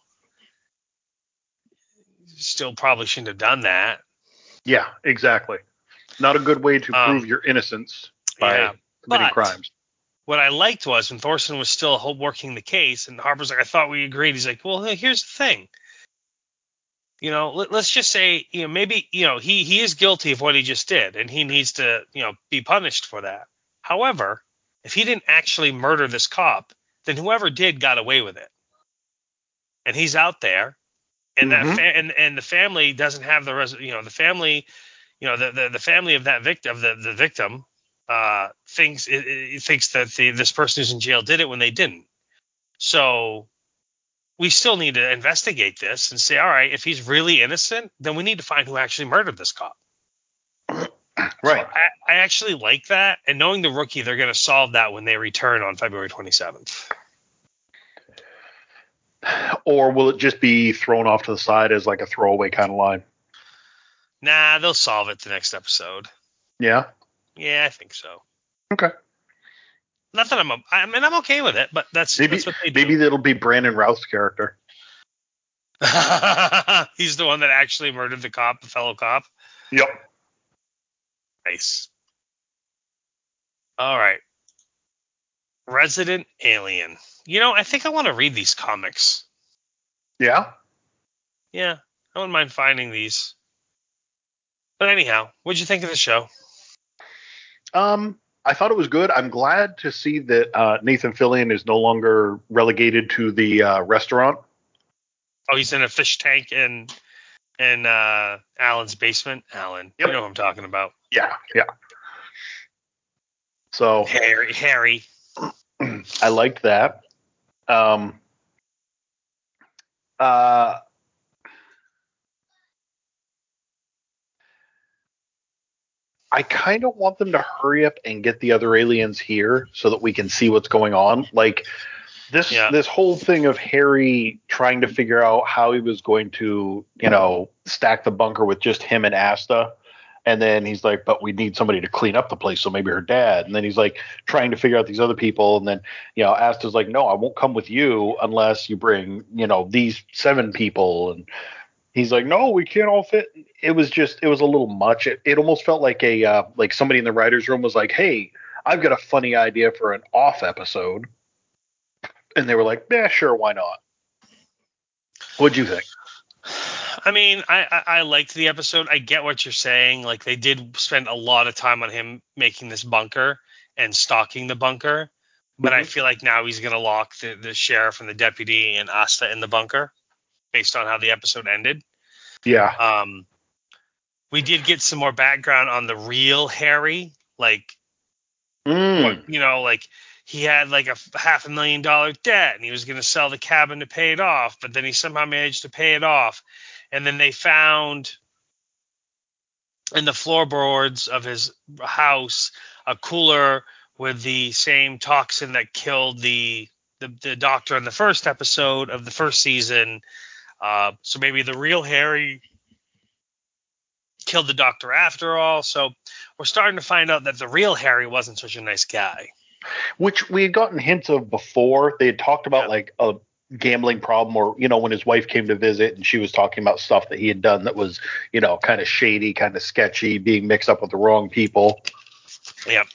still probably shouldn't have done that. Yeah, exactly. Not a good way to um, prove your innocence by yeah, committing crimes. What I liked was when Thorson was still working the case, and Harper's like, I thought we agreed. He's like, well, here's the thing. You know, let, let's just say, you know, maybe, you know, he, he is guilty of what he just did, and he needs to, you know, be punished for that. However, if he didn't actually murder this cop, then whoever did got away with it. And he's out there. And mm-hmm. that fa- and and the family doesn't have the res- you know the family you know the the, the family of that victim the the victim uh thinks it, it thinks that the this person who's in jail did it when they didn't. So we still need to investigate this and say, all right, if he's really innocent, then we need to find who actually murdered this cop. Right. So I, I actually like that, and knowing the rookie, they're going to solve that when they return on February twenty-seventh. Or will it just be thrown off to the side as like a throwaway kind of line? Nah, they'll solve it the next episode. Yeah? Yeah, I think so. Okay. Not that I'm, a, I mean, I'm okay with it, but that's, maybe, that's what they do. Maybe that'll be Brandon Routh's character. He's the one that actually murdered the cop, the fellow cop. Yep. Nice. All right. Resident Alien. You know, I think I want to read these comics. Yeah? Yeah, I wouldn't mind finding these. But anyhow, what'd you think of the show? Um, I thought it was good. I'm glad to see that uh, Nathan Fillion is no longer relegated to the uh, restaurant. Oh, he's in a fish tank in in uh, Alan's basement. Alan, yep. You know who I'm talking about. Yeah, yeah. So Harry, Harry. I liked that. Um, uh, I kind of want them to hurry up and get the other aliens here so that we can see what's going on. Like this, yeah. this whole thing of Harry trying to figure out how he was going to, you know, stack the bunker with just him and Asta. And then he's like, but we need somebody to clean up the place. So maybe her dad. And then he's like trying to figure out these other people. And then, you know, Asta's like, no, I won't come with you unless you bring, you know, these seven people. And he's like, no, we can't all fit. It was just, it was a little much. It, it almost felt like a, uh, like somebody in the writer's room was like, hey, I've got a funny idea for an off episode. And they were like, yeah, sure. Why not? What'd you think? I mean, I, I, I liked the episode. I get what you're saying. Like, they did spend a lot of time on him making this bunker and stalking the bunker. But mm-hmm. I feel like now he's going to lock the, the sheriff and the deputy and Asta in the bunker based on how the episode ended. Yeah. Um, we did get some more background on the real Harry. Like, mm. what, you know, like he had like a half a million dollar debt and he was going to sell the cabin to pay it off. But then he somehow managed to pay it off. And then they found in the floorboards of his house a cooler with the same toxin that killed the the, the doctor in the first episode of the first season. Uh, so maybe the real Harry killed the doctor after all. So we're starting to find out that the real Harry wasn't such a nice guy. Which we had gotten hints of before. They had talked about yeah. like a gambling problem, or, you know, when his wife came to visit and she was talking about stuff that he had done that was, you know, kind of shady, kind of sketchy, being mixed up with the wrong people. Yep.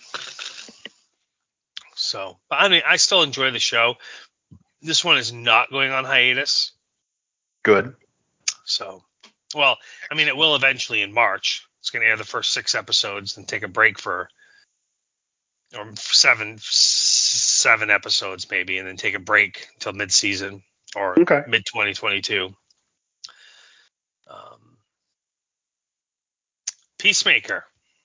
So, but I mean, I still enjoy the show. This one is not going on hiatus. Good. So, well, I mean, it will eventually in March. It's going to air the first six episodes and take a break for or seven, seven episodes maybe, and then take a break until mid-season or Okay. mid twenty twenty-two. Um, Peacemaker.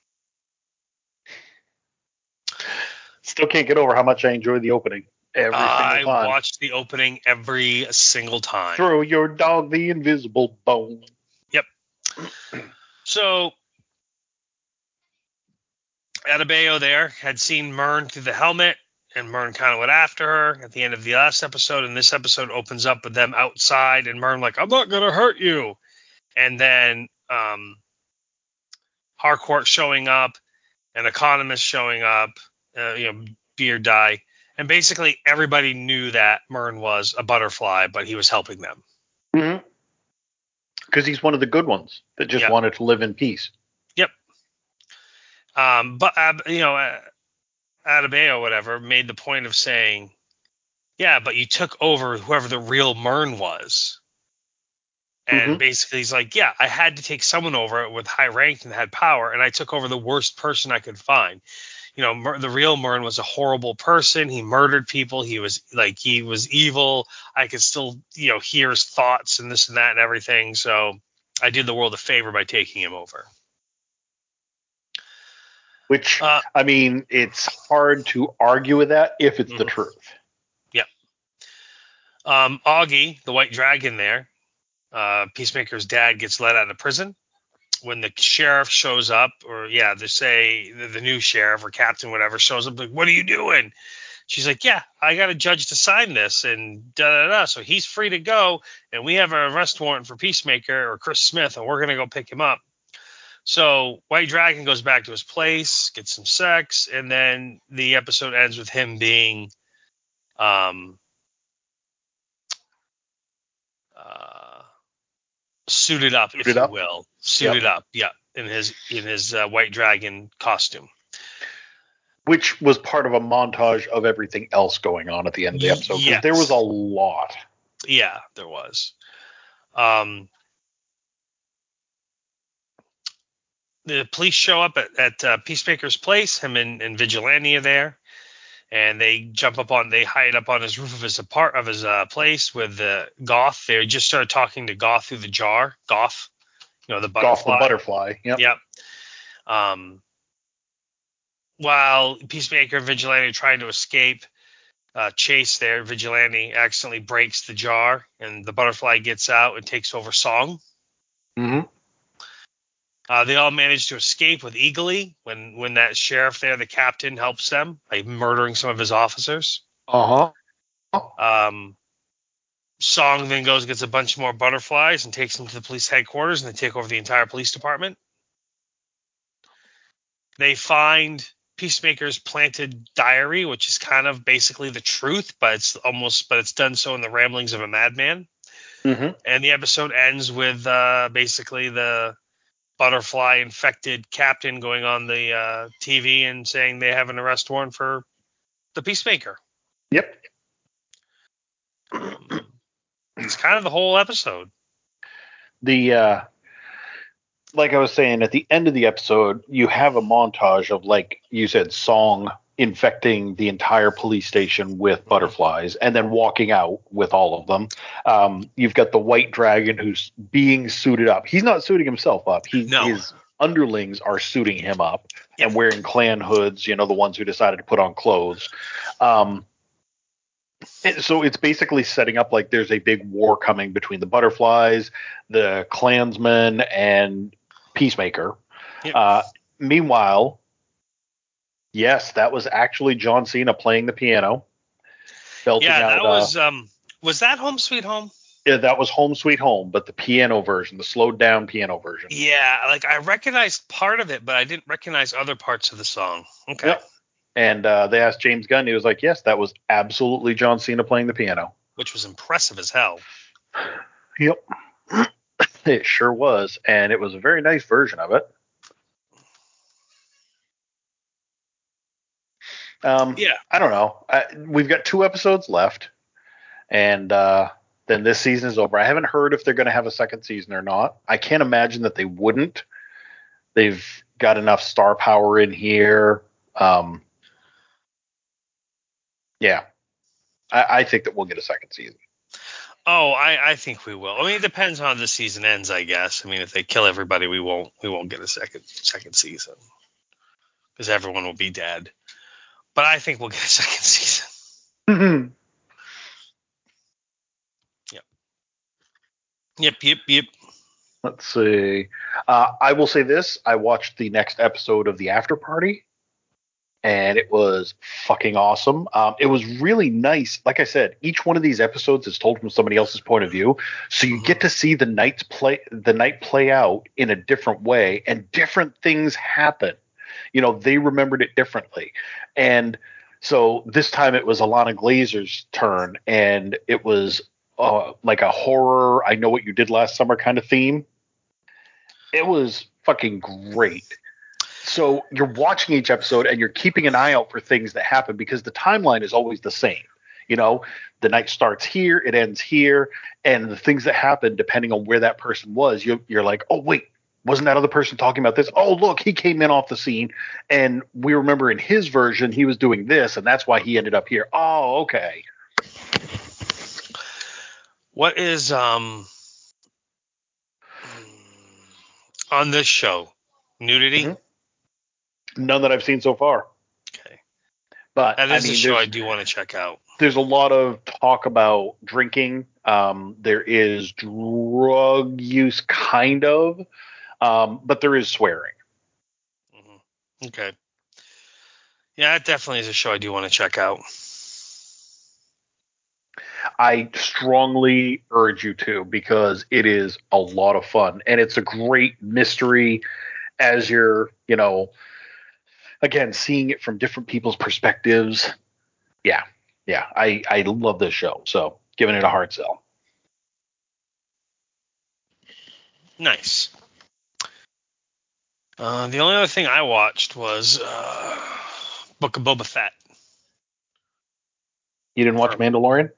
Still can't get over how much I enjoy the opening every I single time. watched the opening every single time. Throw your dog the invisible bone. Yep. So Adebayo there had seen Myrn through the helmet, and Myrn kind of went after her at the end of the last episode, and this episode opens up with them outside, and Myrn like, I'm not going to hurt you. And then um, Harcourt showing up, an economist showing up, uh, you know, beard dye, and basically everybody knew that Myrn was a butterfly, but he was helping them. Mm-hmm. Because he's one of the good ones that just Yep. wanted to live in peace. Yep. Um, but uh, you know, uh, Adebayo, whatever, made the point of saying, yeah, but you took over whoever the real Myrn was. And Mhm. basically he's like, yeah, I had to take someone over with high rank and had power, and I took over the worst person I could find. You know, Myr- the real Myrn was a horrible person. He murdered people. He was like, he was evil. I could still, you know, hear his thoughts and this and that and everything. So I did the world a favor by taking him over. Which, Uh, I mean, it's hard to argue with that if it's the Mhm. truth. Yep. Um, Augie, the white dragon there, uh, Peacemaker's dad gets let out of prison. When the sheriff shows up, or yeah, they say the, the new sheriff or captain, whatever, shows up, like, what are you doing? She's like, yeah, I got a judge to sign this, and da da da. So he's free to go, and we have an arrest warrant for Peacemaker or Chris Smith, and we're gonna go pick him up. So White Dragon goes back to his place, gets some sex, and then the episode ends with him being, um, uh, suited up, if Suited you up? will, suited Yep. up, yeah, in his in his uh, White Dragon costume. Which was part of a montage of everything else going on at the end of the episode. Because Yes. there was a lot. Yeah, there was. Um, the police show up at, at uh, Peacemaker's place. Him and, and Vigilante are there, and they jump up on, they hide up on his roof of his apart of his uh, place with uh, Goth. They just started talking to Goth through the jar. Goth, you know, the Goth butterfly. the butterfly. Yep. Yep. Um, while Peacemaker and Vigilante are trying to escape, uh, Chase there, Vigilante, accidentally breaks the jar, and the butterfly gets out and takes over Song. Mm-hmm. Uh, they all manage to escape with Eagly when, when that sheriff there, the captain, helps them by murdering some of his officers. Uh-huh. Um, Song then goes and gets a bunch more butterflies and takes them to the police headquarters, and they take over the entire police department. They find Peacemaker's planted diary, which is kind of basically the truth, but it's almost, but it's done so in the ramblings of a madman. Mm-hmm. And the episode ends with uh, basically the butterfly infected captain going on the uh, T V and saying they have an arrest warrant for the Peacemaker. Yep. Um, it's kind of the whole episode. The uh like I was saying, at the end of the episode, you have a montage of, like you said, Song infecting the entire police station with butterflies and then walking out with all of them. Um, you've got the White Dragon who's being suited up. He's not suiting himself up. He, No. His underlings are suiting him up Yep. and wearing clan hoods, you know, the ones who decided to put on clothes. Um, and so it's basically setting up like there's a big war coming between the butterflies, the Klansmen, and Peacemaker. Yep. Uh, meanwhile, yes, that was actually John Cena playing the piano, belting Yeah, out. that uh, was um, was that Home Sweet Home? yeah, that was Home Sweet Home, but the piano version, the slowed down piano version. Yeah, like I recognized part of it, but I didn't recognize other parts of the song. Okay. Yep. And uh, they asked James Gunn. He was like, "Yes, that was absolutely John Cena playing the piano." Which was impressive as hell. Yep. It sure was, and it was a very nice version of it. Um, Yeah. I don't know. I, we've got two episodes left, and uh, then this season is over. I haven't heard if they're going to have a second season or not. I can't imagine that they wouldn't. They've got enough star power in here. Um, Yeah. I, I think that we'll get a second season. Oh, I, I think we will. I mean, it depends on how the season ends, I guess. I mean, if they kill everybody, we won't we won't get a second second season because everyone will be dead. But I think we'll get a second season. Yep. Yep. Yep. Yep. Let's see. Uh, I will say this: I watched the next episode of the After Party, and it was fucking awesome. Um, it was really nice. Like I said, each one of these episodes is told from somebody else's point of view, so you Mhm. get to see the nights play the night play out in a different way, and different things happen. You know, they remembered it differently, and so this time it was Alana Glazer's turn, and it was uh, like a horror. I know what you did last summer kind of theme. It was fucking great. So you're watching each episode and you're keeping an eye out for things that happen because the timeline is always the same. You know, the night starts here, it ends here, and the things that happen depending on where that person was, you, you're like, oh wait, wasn't that other person talking about this? Oh look, he came in off the scene, and we remember in his version he was doing this, and that's why he ended up here. Oh, okay. What is um on this show? Nudity? Mhm. None that I've seen so far. Okay. But That I is mean, a show there's I do want to check out. there's a lot of talk about drinking. Um, there is drug use, kind of, um, but there is swearing. Mm-hmm. Okay. Yeah, it definitely is a show I do want to check out. I strongly urge you to because it is a lot of fun and it's a great mystery as you're, you know, again, seeing it from different people's perspectives. Yeah. Yeah. I, I love this show. So giving it a hard sell. Nice. Uh, the only other thing I watched was uh, Book of Boba Fett. You didn't watch Or- Mandalorian?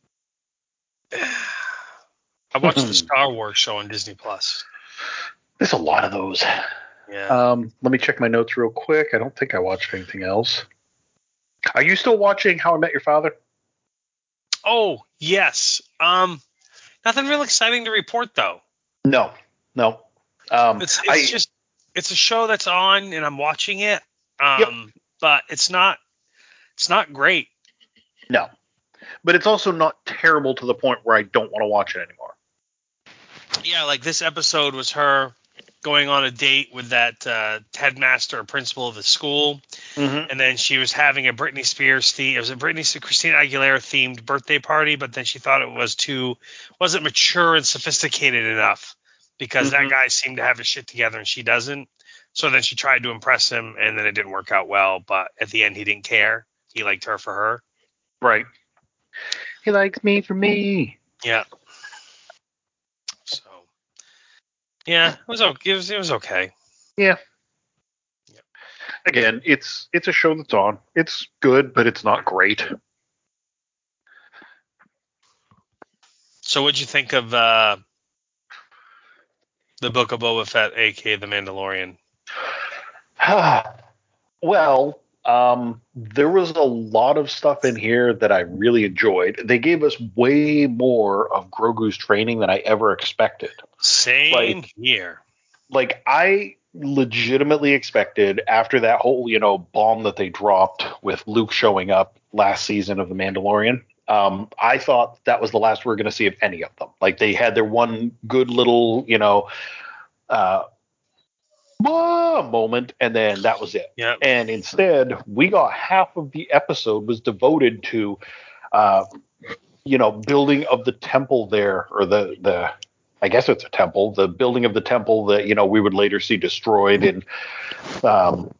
I watched the Star Wars show on Disney Plus. There's a lot of those. Yeah. Um, let me check my notes real quick. I don't think I watched anything else. Are you still watching How I Met Your Father? Oh, yes. Um, nothing real exciting to report though. No, no. Um, It's it's I, just it's a show that's on and I'm watching it. Um, Yep. but it's not it's not great. no, but it's also not terrible to the point where I don't want to watch it anymore. Yeah, like this episode was her going on a date with that uh, headmaster or principal of the school, Mm-hmm. and then she was having a Britney Spears theme. It was a Britney Christina Aguilera themed birthday party, but then she thought it was too wasn't mature and sophisticated enough because Mhm. that guy seemed to have his shit together and she doesn't. So then she tried to impress him, and then it didn't work out well. But at the end, he didn't care. He liked her for her. Right. He likes me for me. Yeah. So yeah, it was okay. It was, it was okay. Yeah. Yep. Again, it's it's a show that's on. It's good, but it's not great. So what'd you think of uh, the Book of Boba Fett, aka The Mandalorian? Well, um, there was a lot of stuff in here that I really enjoyed. They gave us way more of Grogu's training than I ever expected. Same Like- here. Like I legitimately expected after that whole, you know, bomb that they dropped with Luke showing up last season of The Mandalorian. Um, I thought that was the last we were going to see of any of them. Like they had their one good little, you know, uh, moment, and then that was it. Yeah. And instead, we got half of the episode was devoted to, uh, you know, building of the temple there, or the the, I guess it's a temple, the building of the temple that you know we would later see destroyed. And um,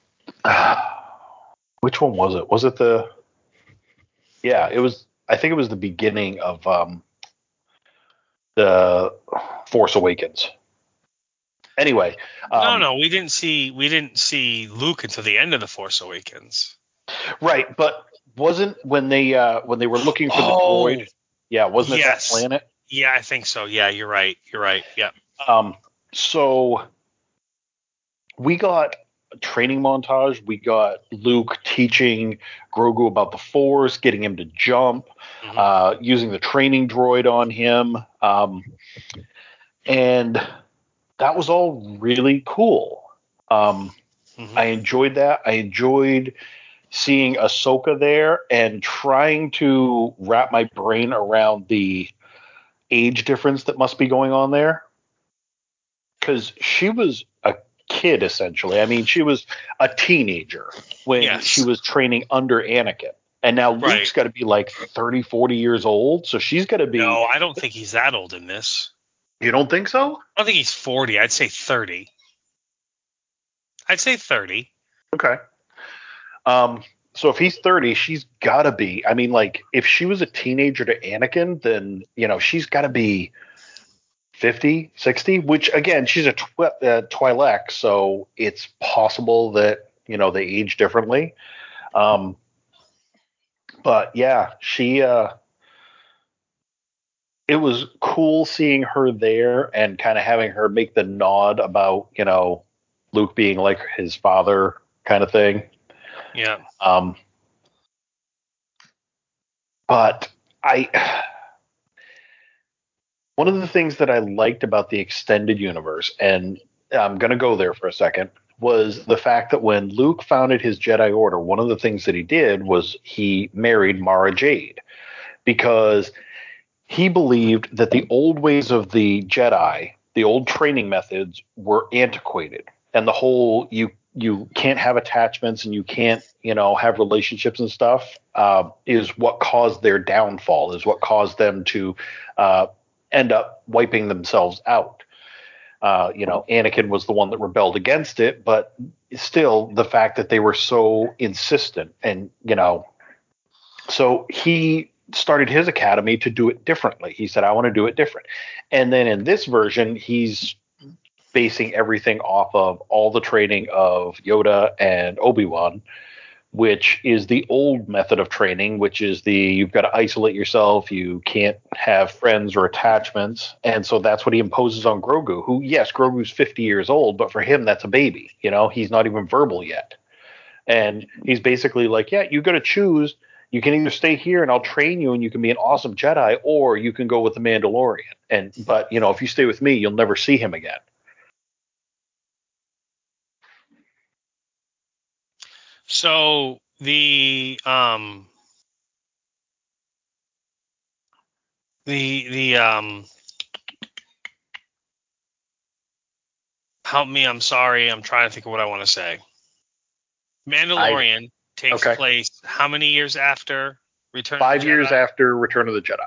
which one was it? Was it the? Yeah, it was. I think it was the beginning of um, the Force Awakens. Anyway, um, no, no, we didn't see we didn't see Luke until the end of the Force Awakens. right, but wasn't when they uh, when they were looking for the Oh, droid? Yeah, wasn't it yes. that planet? Yeah, I think so. Yeah, you're right. You're right. Yeah. Um, so we got training montage. We got Luke teaching Grogu about the Force, getting him to jump, mm-hmm. uh, using the training droid on him. Um, and that was all really cool. Um, mm-hmm. I enjoyed that. I enjoyed seeing Ahsoka there and trying to wrap my brain around the age difference that must be going on there. Because she was a kid, essentially. I mean, she was a teenager when yes. she was training under Anakin. And now Luke's right. got to be like thirty, forty years old. So she's got to be. No, I don't think he's that old in this. You don't think so? I don't think he's forty. I'd say thirty. I'd say thirty. Okay. Um, so if he's thirty, she's got to be. I mean, like, if she was a teenager to Anakin, then, you know, she's got to be fifty, sixty, which, again, she's a tw- uh, Twi'lek, so it's possible that, you know, they age differently. Um, but, yeah, she, uh, it was cool seeing her there and kind of having her make the nod about, you know, Luke being like his father kind of thing. Yeah. Um, but I... One of the things that I liked about the extended universe, and I'm going to go there for a second, was the fact that when Luke founded his Jedi Order, one of the things that he did was he married Mara Jade, because he believed that the old ways of the Jedi, the old training methods, were antiquated, and the whole you you can't have attachments and you can't, you know, have relationships and stuff uh, is what caused their downfall, is what caused them to uh, end up wiping themselves out. Uh, you know, Anakin was the one that rebelled against it, but still the fact that they were so insistent and, you know, so he started his academy to do it differently. He said, I want to do it different. And then in this version, he's basing everything off of all the training of Yoda and Obi-Wan, which is the old method of training, which is the you've got to isolate yourself, you can't have friends or attachments. And so that's what he imposes on Grogu, who, yes, Grogu's fifty years old, but for him, that's a baby. You know, he's not even verbal yet. And he's basically like, yeah, you got to choose. You can either stay here and I'll train you and you can be an awesome Jedi, or you can go with the Mandalorian. And but, you know, if you stay with me, you'll never see him again. So the um the the um help me, I'm sorry, I'm trying to think of what I want to say. Mandalorian I, takes okay. place how many years after Return Five of the years Jedi? after Return of the Jedi.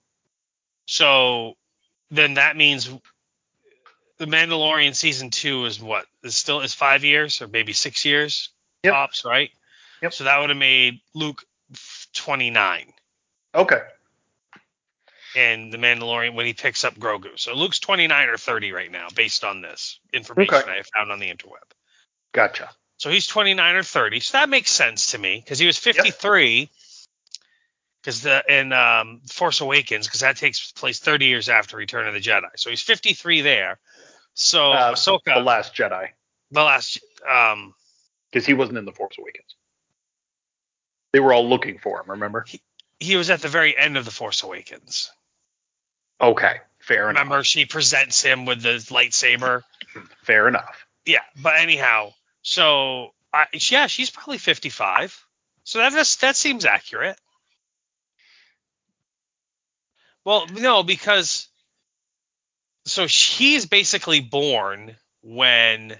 So then that means the Mandalorian season two is what? Is still is five years or maybe six years yep. tops, right? Yep. So that would have made Luke twenty-nine. Okay. And the Mandalorian when he picks up Grogu. So Luke's twenty-nine or thirty right now, based on this information okay. I found on the interweb. Gotcha. So he's twenty-nine or thirty. So that makes sense to me because he was fifty-three because yep. the in um, Force Awakens, because that takes place thirty years after Return of the Jedi. So he's fifty-three there. So uh, Ahsoka, the Last Jedi, the last, um, because he wasn't in the Force Awakens. They were all looking for him. Remember? He, he was at the very end of the Force Awakens. Okay, fair Remember, enough. Remember, she presents him with the lightsaber. Fair enough. Yeah, but anyhow, so I, yeah, she's probably fifty-five. So that that's, that seems accurate. Well, no, because so he's basically born when.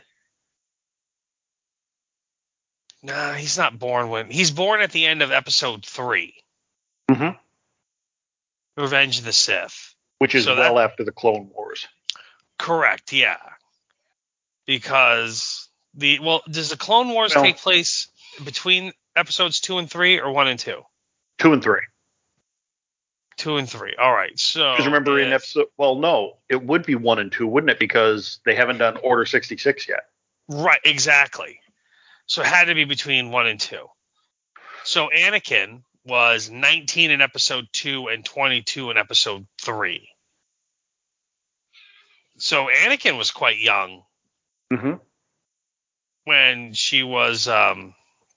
Nah, he's not born when he's born at the end of episode three. Mm-hmm. Revenge of the Sith, which is so well that, after the Clone Wars. Correct, yeah. Because the well, does the Clone Wars well, take place between episodes two and three, or one and two? Two and three. Two and three. All right. So because remember if, in episode, well, no, it would be one and two, wouldn't it? Because they haven't done Order sixty-six yet. Right. Exactly. So it had to be between one and two. So Anakin was nineteen in episode two and twenty-two in episode three. So Anakin was quite young. Mm-hmm. when she was, um,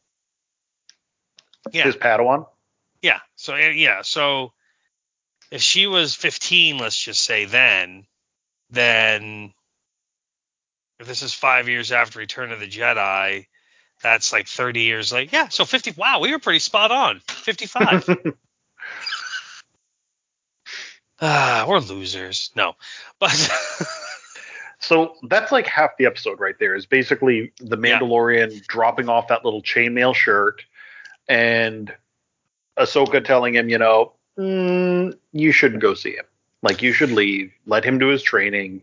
yeah, His Padawan. yeah. So yeah, so if she was fifteen, let's just say then, then if this is five years after Return of the Jedi, that's like thirty years late. Yeah, so fifty. Wow, we were pretty spot on. fifty-five. Ah, we're losers. No, but So that's like half the episode right there. Is basically the Yeah. Mandalorian dropping off that little chainmail shirt, and Ahsoka telling him, you know, mm, you shouldn't go see him. Like, you should leave. Let him do his training.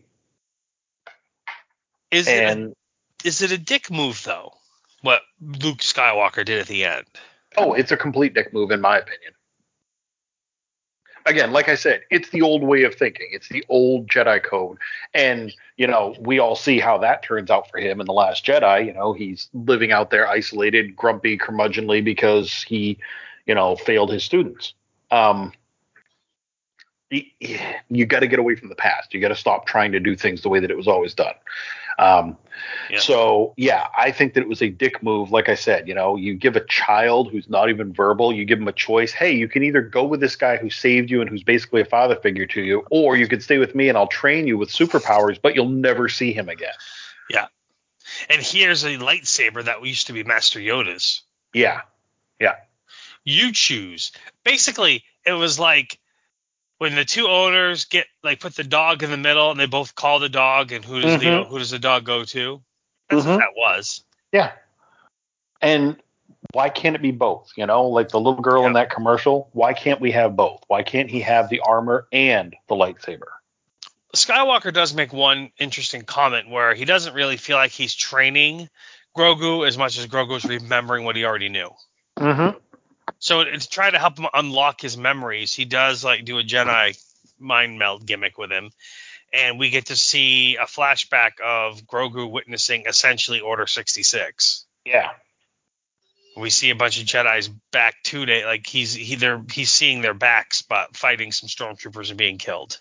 is it And a, is it a dick move though? What Luke Skywalker did at the end. oh, it's a complete dick move in my opinion. Again, like I said, it's the old way of thinking. It's the old Jedi code. And, you know, we all see how that turns out for him in The Last Jedi. You know, he's living out there isolated, grumpy, curmudgeonly because he, you know, failed his students. Um, y- y- you got to get away from the past. You got to stop trying to do things the way that it was always done. Um, Yeah. So, yeah, I think that it was a dick move. Like I said, you know, you give a child who's not even verbal, you give him a choice. Hey, you can either go with this guy who saved you and who's basically a father figure to you, or you could stay with me and I'll train you with superpowers, but you'll never see him again. Yeah. And here's a lightsaber that used to be Master Yoda's. Yeah. Yeah. You choose. Basically, it was like when the two owners get like put the dog in the middle and they both call the dog, and who does Mhm. the who does the dog go to? That's Mhm. what that was. Yeah. And why can't it be both? You know, like the little girl in Yeah. that commercial. Why can't we have both? Why can't he have the armor and the lightsaber? Skywalker does make one interesting comment where he doesn't really feel like he's training Grogu as much as Grogu's remembering what he already knew. Mm-hmm. So to try to help him unlock his memories, he does like do a Jedi mind meld gimmick with him, and we get to see a flashback of Grogu witnessing essentially Order sixty-six. Yeah. We see a bunch of Jedi's back to day, like he's he they're he's seeing their backs, but fighting some stormtroopers and being killed.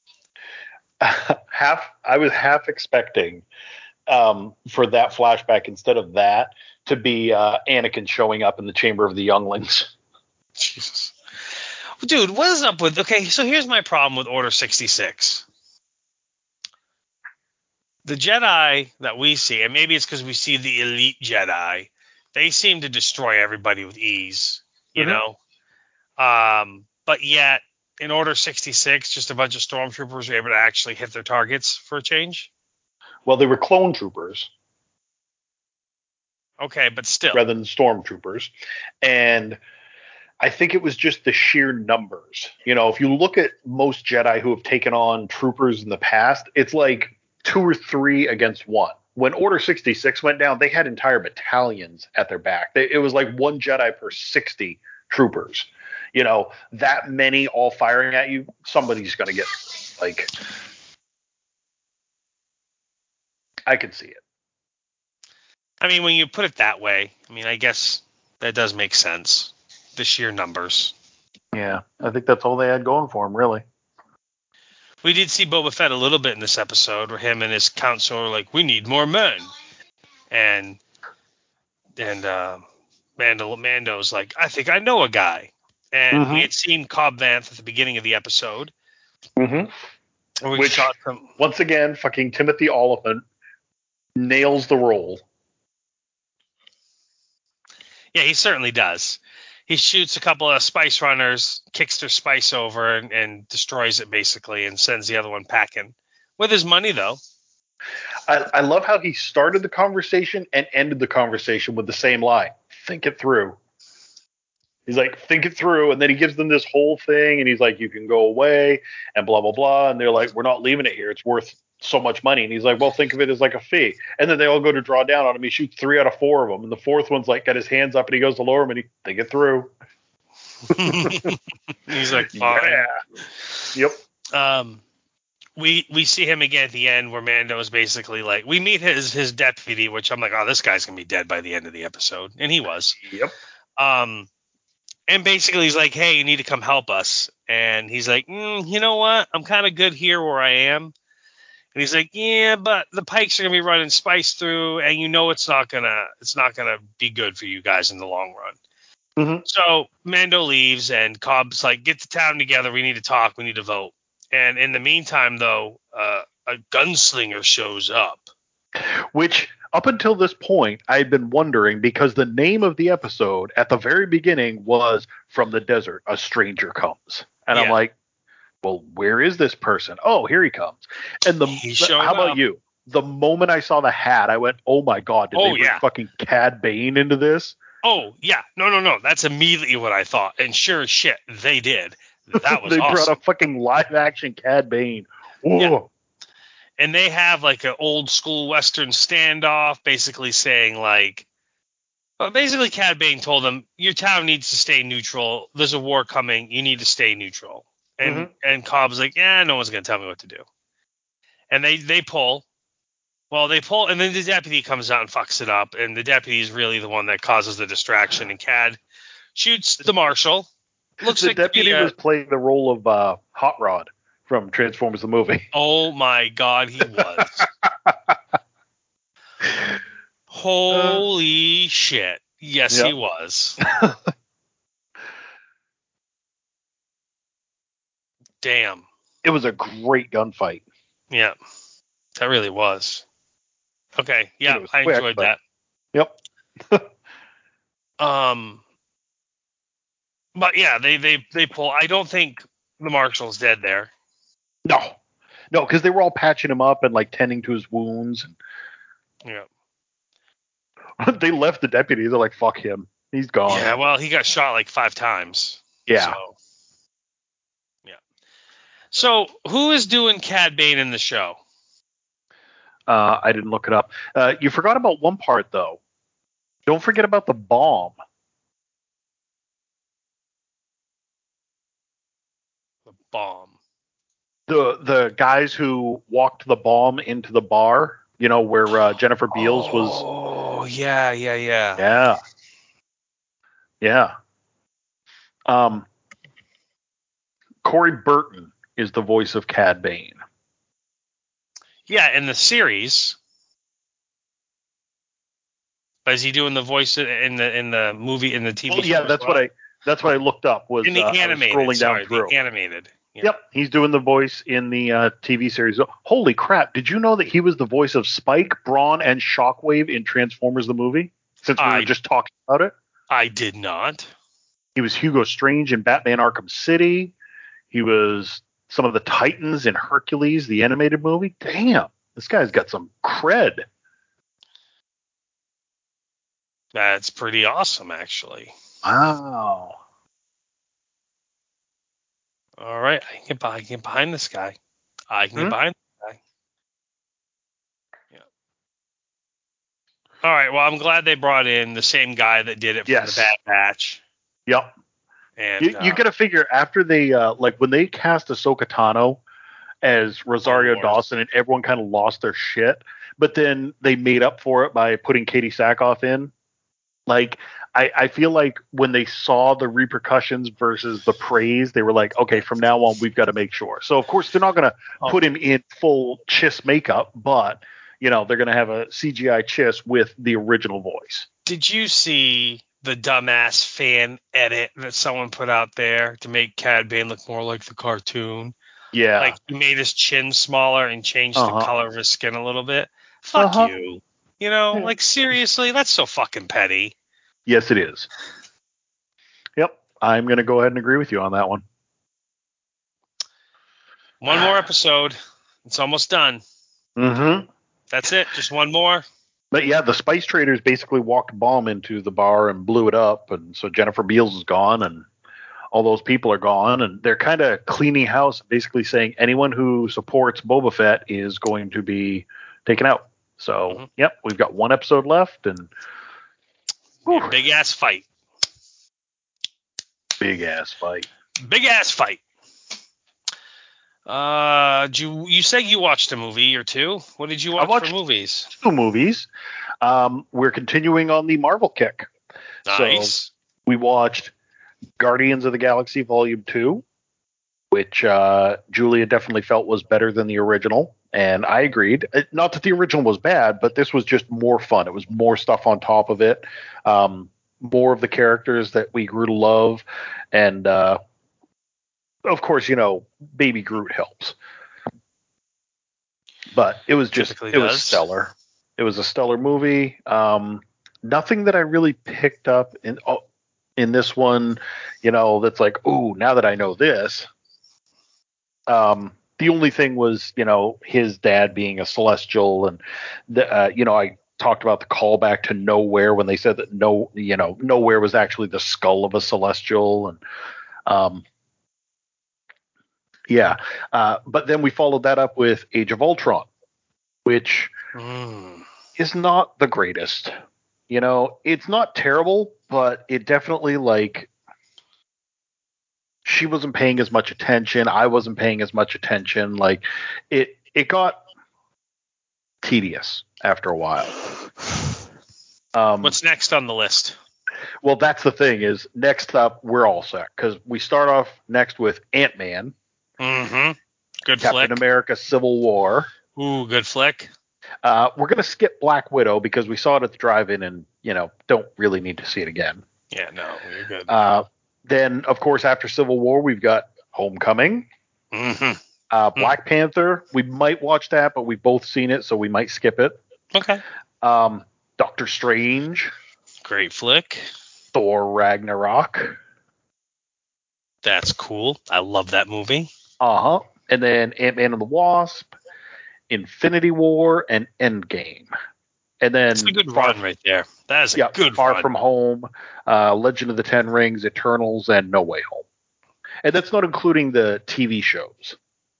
half I was half expecting um, for that flashback instead of that to be uh, Anakin showing up in the Chamber of the Younglings. Jesus. Dude, what is up with... Okay, so here's my problem with Order sixty-six. The Jedi that we see, and maybe it's because we see the elite Jedi, they seem to destroy everybody with ease, you Mhm. know? Um, but yet, in Order sixty-six, just a bunch of stormtroopers were able to actually hit their targets for a change? Well, they were clone troopers Okay, but still. rather than stormtroopers. And I think it was just the sheer numbers. You know, if you look at most Jedi who have taken on troopers in the past, it's like two or three against one. When Order sixty-six went down, they had entire battalions at their back. They, it was like one Jedi per sixty troopers. You know, that many all firing at you, somebody's going to get, like, I could see it. I mean, when you put it that way, I mean, I guess that does make sense. The sheer numbers. Yeah, I think that's all they had going for them, really. We did see Boba Fett a little bit in this episode, where him and his council are like, "We need more men," and and uh, Mando Mando's like, "I think I know a guy." And Mhm. we had seen Cobb Vanth at the beginning of the episode, Mm-hmm. where we Which- shot some. Once again, fucking Timothy Oliphant nails the role. Yeah, he certainly does. He shoots a couple of spice runners, kicks their spice over, and, and destroys it basically, and sends the other one packing with his money though. I, I love how he started the conversation and ended the conversation with the same line. Think it through. He's like, think it through. And then he gives them this whole thing. And he's like, you can go away and blah, blah, blah. And they're like, we're not leaving it here. It's worth so much money. And he's like, well, think of it as like a fee. And then they all go to draw down on him. He shoots three out of four of them. And the fourth one's like, got his hands up and he goes to lower him and he think it through. He's like, fine. Yeah. Yep. Um, we we see him again at the end where Mando is basically like, we meet his his deputy, which I'm like, oh, this guy's gonna be dead by the end of the episode, and he was. Yep. Um, and basically he's like, hey, you need to come help us, and he's like, mm, you know what, I'm kind of good here where I am. And he's like, yeah, but the Pikes are gonna be running spice through, and you know it's not gonna it's not gonna be good for you guys in the long run. Mm-hmm. So Mando leaves, and Cobb's like, get the town together. We need to talk. We need to vote. And in the meantime, though, uh, a gunslinger shows up. Which, up until this point, I had been wondering, because the name of the episode at the very beginning was From the Desert, A Stranger Comes. And Yeah. I'm like, well, where is this person? Oh, here he comes. And the, He the showed how about up. you? The moment I saw the hat, I went, oh my God, did Oh, they bring yeah. fucking Cad Bane into this? Oh, yeah. No, no, no. That's immediately what I thought. And sure as shit, they did. That was they awesome. brought a fucking live action Cad Bane. Whoa. Yeah. And they have like an old school Western standoff, basically saying like, well, basically Cad Bane told them, your town needs to stay neutral. There's a war coming. You need to stay neutral. And Mhm. and Cobb's like, yeah, no one's going to tell me what to do. And they, they pull. Well, they pull, and then the deputy comes out and fucks it up. And the deputy is really the one that causes the distraction. And Cad shoots the marshal. Looks The like to deputy be a- was playing the role of uh, Hot Rod from Transformers the movie. Oh my God, he was. Holy shit. Yes, Yep. he was. Damn. It was a great gunfight. Yeah, that really was. Okay, yeah, It was I quick, enjoyed but- that. Yep. Um, but yeah, they they they pull. I don't think the marshal's dead there. No. No, because they were all patching him up and like tending to his wounds. Yeah. They left the deputy. They're like, fuck him. He's gone. Yeah. Well, he got shot like five times. Yeah. So, yeah. So who is doing Cad Bane in the show? Uh, I didn't look it up. Uh, you forgot about one part, though. Don't forget about the bomb. The bomb. The the guys who walked the bomb into the bar, you know, where uh, Jennifer Beals was. Oh, yeah, yeah, yeah. Yeah. Yeah. Um, Corey Burton is the voice of Cad Bane. Yeah, in the series. Is he doing the voice in the in the movie in the T V Well, show? yeah, as that's well? what I that's what I looked up was, in the uh, I was animated. scrolling sorry, down through. the animated. Yeah. Yep, he's doing the voice in the uh, T V series. Holy crap! Did you know that he was the voice of Spike, Brawn, and Shockwave in Transformers the movie? Since we I- were just talking about it, I did not. he was Hugo Strange in Batman: Arkham City. He was some of the Titans in Hercules, the animated movie. Damn, this guy's got some cred. That's pretty awesome, actually. Wow. All right, I can get, I can get behind this guy. I can Hmm? get behind this guy. Yeah. All right. Well, I'm glad they brought in the same guy that did it from Yes. the Bad Batch. Yep. And You, you uh, got to figure after they uh, like when they cast Ahsoka Tano as Rosario Oh, Lord. Dawson, and everyone kind of lost their shit, but then they made up for it by putting Katie Sackhoff in. Like I, I feel like when they saw the repercussions versus the praise, they were like, okay, from now on we've got to make sure. So of course they're not going to Oh. put him in full Chiss makeup, but you know they're going to have a C G I Chiss with the original voice. did you see the dumbass fan edit that someone put out there to make Cad Bane look more like the cartoon? Yeah. Like he made his chin smaller and changed Uh-huh. the color of his skin a little bit. Fuck Uh-huh. you. You know, Yeah. like seriously, that's so fucking petty. Yes, it is. Yep. I'm going to go ahead and agree with you on that one. One more episode. It's almost done. Mm-hmm. That's it. Just one more. But yeah, the spice traders basically walked a bomb into the bar and blew it up. And so Jennifer Beals is gone and all those people are gone. And they're kind of cleaning house, basically saying anyone who supports Boba Fett is going to be taken out. So, Mhm. yep, we've got one episode left and whew, Big ass fight. big ass fight. Big ass fight. Uh, did you you said you watched a movie or two. What did you watch watched- for movies? Two movies. Um, we're continuing on the Marvel kick. Nice. So we watched Guardians of the Galaxy Volume two, which uh, Julia definitely felt was better than the original. And I agreed. It- Not that the original was bad, but this was just more fun. It was more stuff on top of it. Um, more of the characters that we grew to love. And, uh, of course, you know, Baby Groot helps. But it was just, Typically it was does. stellar. It was a stellar movie. Um, nothing that I really picked up in oh, in this one, you know, that's like, oh, now that I know this. Um, the only thing was, you know, his dad being a Celestial, and the, uh, you know, I talked about the callback to Nowhere when they said that no, you know, Nowhere was actually the skull of a Celestial, and um, yeah. Uh, but then we followed that up with Age of Ultron, which Mm. is not the greatest. You know, it's not terrible, but it definitely like she wasn't paying as much attention. I wasn't paying as much attention. Like it, it got tedious after a while. Um, What's next on the list? well, that's the thing is next up we're all set because we start off next with Ant-Man, Mm-hmm. Good Captain flick. America: Civil War. Ooh, good flick. Uh, we're gonna skip Black Widow because we saw it at the drive-in and you know don't really need to see it again. Yeah, no, you're good. Uh, then of course after Civil War we've got Homecoming. Mm-hmm. Uh, Black Panther, we might watch that, but we've both seen it, so we might skip it. Okay. Um, Doctor Strange, Great flick. Thor Ragnarok, That's cool. I love that movie. uh huh, and then Ant-Man and the Wasp, Infinity War, and Endgame, and then That's a good Far, run right there. That is a yeah, good Far run. From Home, uh, Legend of the Ten Rings, Eternals, and No Way Home, and that's not including the T V shows.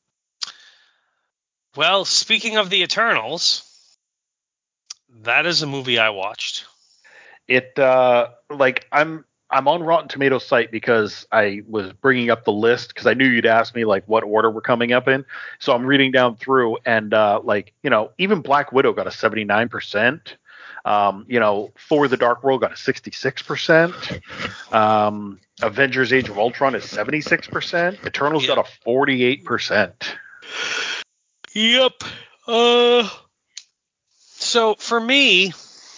Well, speaking of the Eternals, that is a movie I watched. It uh, like I'm I'm on Rotten Tomatoes site because I was bringing up the list because I knew you'd ask me like what order we're coming up in. So I'm reading down through and uh, like you know even Black Widow got a seventy-nine percent. Um, you know Thor: The Dark World got a sixty-six percent. Um, Avengers: Age of Ultron is seventy-six percent. Eternals Yeah. got a forty-eight percent. Yep. Uh. So for me,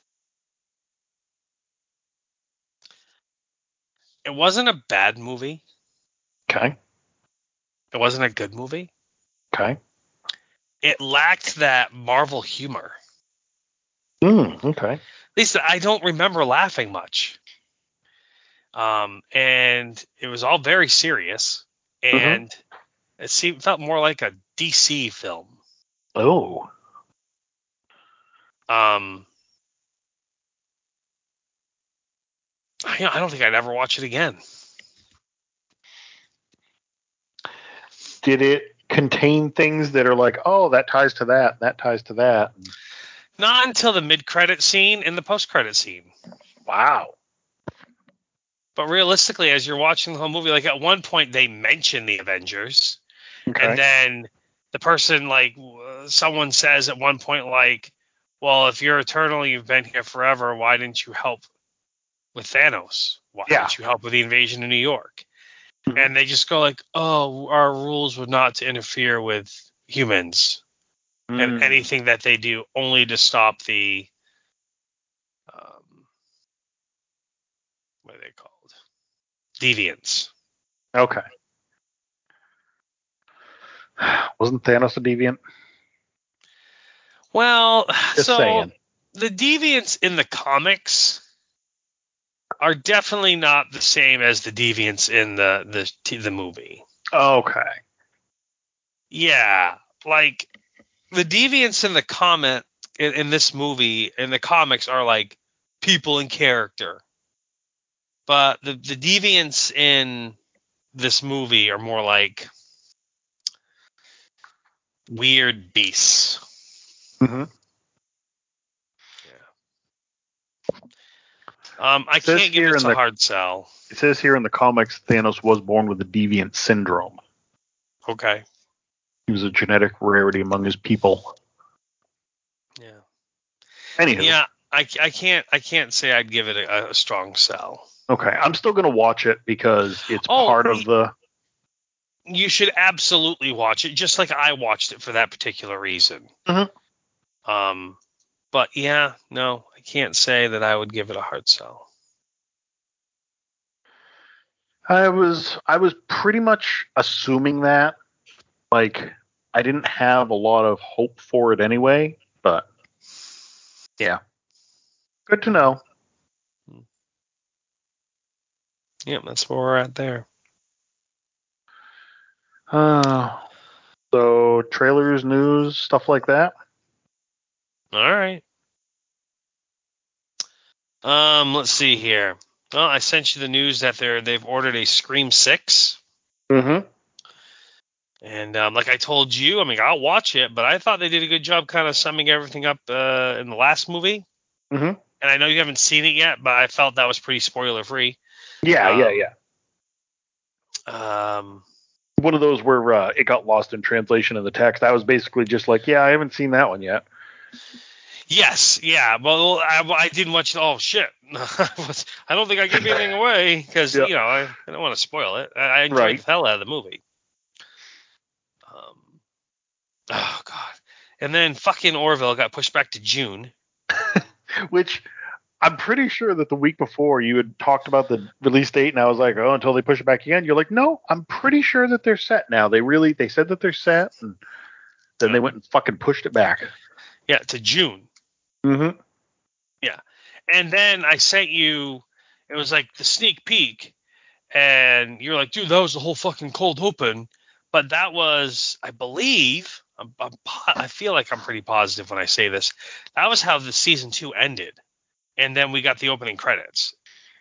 it wasn't a bad movie. Okay. It wasn't a good movie. Okay. It lacked that Marvel humor. Mm, okay. At least I don't remember laughing much. Um, and it was all very serious, and mm-hmm. it seemed felt more like a D C film. Oh. Um, I, I don't think I'd ever watch it again. Did it contain things that are like, oh, that ties to that, that ties to that? Not until the mid-credit scene and the post-credit scene. Wow. But realistically, as you're watching the whole movie, like at one point they mention the Avengers, okay. And then the person, like, someone says at one point, like, well, if you're eternal, you've been here forever, why didn't you help with Thanos? Why yeah. didn't you help with the invasion of New York? Mm-hmm. And they just go like, oh, our rules were not to interfere with humans. Mm. And anything that they do only to stop the, um, what are they called? Deviants. Okay. Wasn't Thanos a deviant? Well, Just so saying. The deviants in the comics are definitely not the same as the deviants in the the the movie. Okay. Yeah, like the deviants in the comment in, in this movie in the comics are like people in character, but the the deviants in this movie are more like weird beasts. Mm-hmm. Um, I can't give it a hard sell. It says here in the comics, Thanos was born with the deviant syndrome. Okay. He was a genetic rarity among his people. Yeah. Anywho. Yeah, I, I can't I can't say I'd give it a, a strong sell. Okay, I'm still gonna watch it because it's oh, part of the. you should absolutely watch it, just like I watched it for that particular reason. Mm-hmm. Um, but yeah, no, I can't say that I would give it a hard sell. I was I was pretty much assuming that. Like, I didn't have a lot of hope for it anyway, but yeah. Good to know. Yeah, that's where we're at there. Uh, so, trailers, news, stuff like that. All right. Um, let's see here. Well, I sent you the news that they're they've ordered a Scream six. Mm-hmm. And um, like I told you, I mean, I'll watch it, but I thought they did a good job kind of summing everything up uh, in the last movie. Mm-hmm. And I know you haven't seen it yet, but I felt that was pretty spoiler free. Yeah, um, yeah, yeah. Um, One of those where uh, it got lost in translation in the text. I was basically just like, yeah, I haven't seen that one yet. yes, yeah. Well, I, I didn't watch it. Oh, shit. I don't think I gave anything away because, Yep. you know, I, I don't want to spoil it. I, I enjoyed Right. the hell out of the movie. Um, oh, God. And then fucking Orville got pushed back to June. Which I'm pretty sure that the week before you had talked about the release date, and I was like, oh, until they push it back again. You're like, no, I'm pretty sure that they're set now. They really, they said that they're set, and then Yeah. they went and fucking pushed it back. Yeah, to June. Mm-hmm. Yeah. And then I sent you, it was like the sneak peek, and you're like, dude, that was the whole fucking cold open. But that was, I believe, I'm, I'm, po- I feel like I'm pretty positive when I say this, that was how the season two ended. And then we got the opening credits.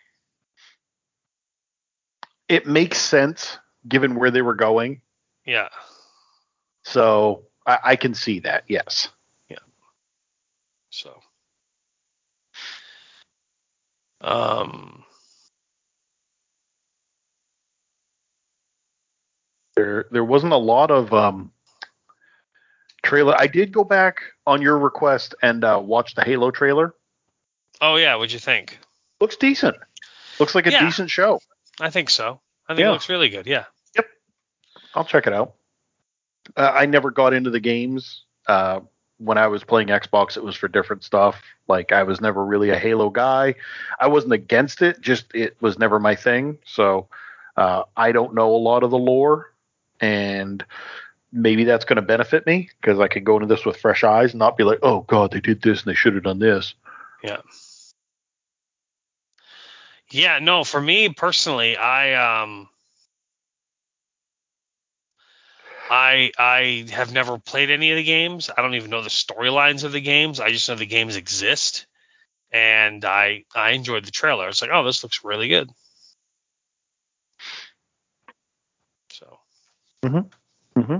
It makes sense given where they were going. Yeah. So I, I can see that, yes. Yeah. So. Um. There, there wasn't a lot of um, trailer. I did go back on your request and uh, watch the Halo trailer. Oh, yeah. What'd you think? Looks decent. Looks like a Yeah. decent show. I think so. I think Yeah. it looks really good. Yeah. Yep. I'll check it out. Uh, I never got into the games. Uh, when I was playing Xbox, it was for different stuff. Like, I was never really a Halo guy. I wasn't against it, just it was never my thing. So uh, I don't know a lot of the lore, and maybe that's going to benefit me because I could go into this with fresh eyes and not be like, oh, God, they did this and they should have done this. Yeah. Yeah. No, for me personally, I, um, I I have never played any of the games. I don't even know the storylines of the games. I just know the games exist, and I I enjoyed the trailer. It's like, oh, this looks really good. So, Mm-hmm. Mm-hmm.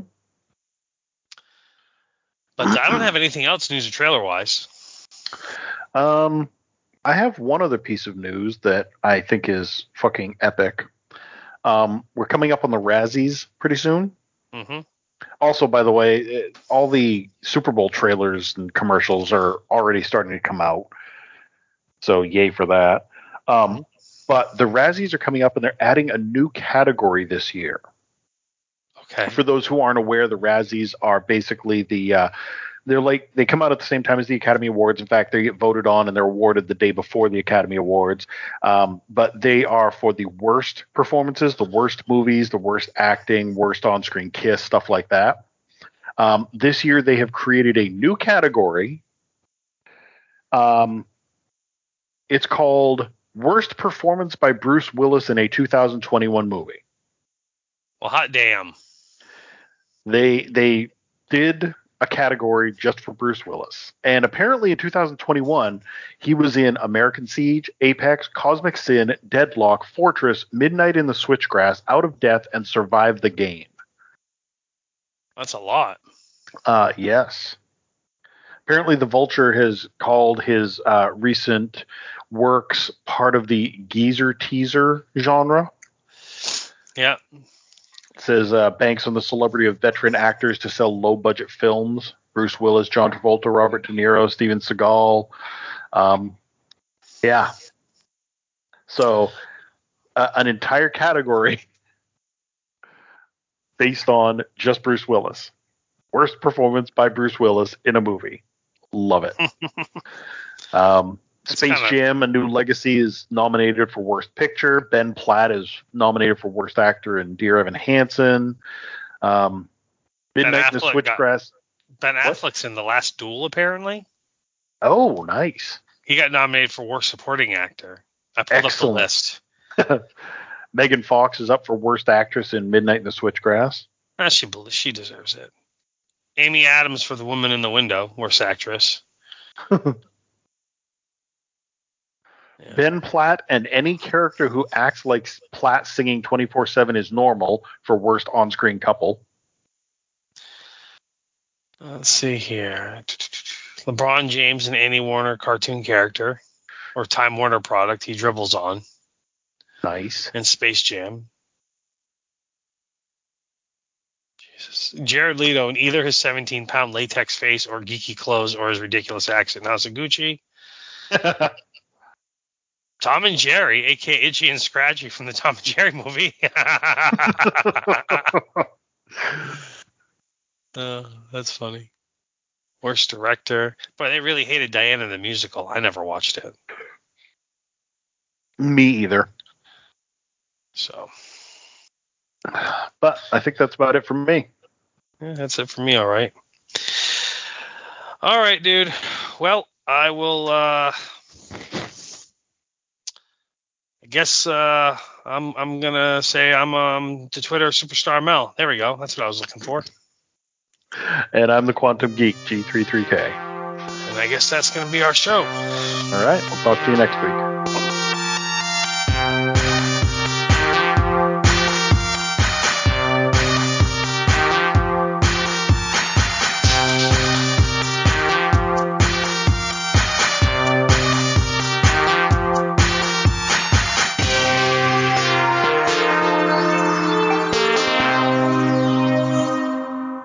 but I don't have anything else news or trailer wise. Um, I have one other piece of news that I think is fucking epic. Um, we're coming up on the Razzies pretty soon. Mm-hmm. Also, by the way, it, all the Super Bowl trailers and commercials are already starting to come out. So yay for that. Um, but the Razzies are coming up and they're adding a new category this year. Okay. For those who aren't aware, the Razzies are basically the uh, they're like they come out at the same time as the Academy Awards. In fact, they get voted on and they're awarded the day before the Academy Awards. Um, but they are for the worst performances, the worst movies, the worst acting, worst on-screen kiss, stuff like that. Um, this year, they have created a new category. Um, it's called Worst Performance by Bruce Willis in a two thousand twenty-one Movie. Well, hot damn. They they did a category just for Bruce Willis. And apparently in two thousand twenty-one, he was in American Siege, Apex, Cosmic Sin, Deadlock, Fortress, Midnight in the Switchgrass, Out of Death, and Survive the Game. That's a lot. Uh, yes. Apparently the Vulture has called his uh, recent works part of the geezer teaser genre. Yeah. It says uh, banks on the celebrity of veteran actors to sell low-budget films. Bruce Willis, John Travolta, Robert De Niro, Steven Seagal. Um, yeah. So uh, an entire category based on just Bruce Willis. Worst performance by Bruce Willis in a movie. Love it. um, Space kinda... Jam: A New Legacy is nominated for Worst Picture. Ben Platt is nominated for Worst Actor in Dear Evan Hansen. Um, Midnight in the Switchgrass. Ben Affleck's in The Last Duel, apparently. Oh, nice. He got nominated for Worst Supporting Actor. I pulled Excellent. up the list. Megan Fox is up for Worst Actress in Midnight in the Switchgrass. Ah, she she deserves it. Amy Adams for The Woman in the Window, Worst Actress. Yeah. Ben Platt and any character who acts like Platt singing twenty-four seven is normal for Worst On-Screen Couple. Let's see here. LeBron James and Annie Warner cartoon character or Time Warner product he dribbles on. Nice. In Space Jam. Jesus. Jared Leto in either his seventeen-pound latex face or geeky clothes or his ridiculous accent. House of Gucci. Tom and Jerry, a k a. Itchy and Scratchy from the Tom and Jerry movie. uh, that's funny. Worst director. But they really hated Diana the musical. I never watched it. Me either. So. But I think that's about it from me. Yeah, that's it for me, all right. All right, dude. Well, I will... Uh, I guess uh, I'm I'm gonna say I'm um the Twitter superstar Mel. There we go. That's what I was looking for. And I'm the Quantum Geek G thirty-three K. And I guess that's gonna be our show. All right. We'll talk to you next week.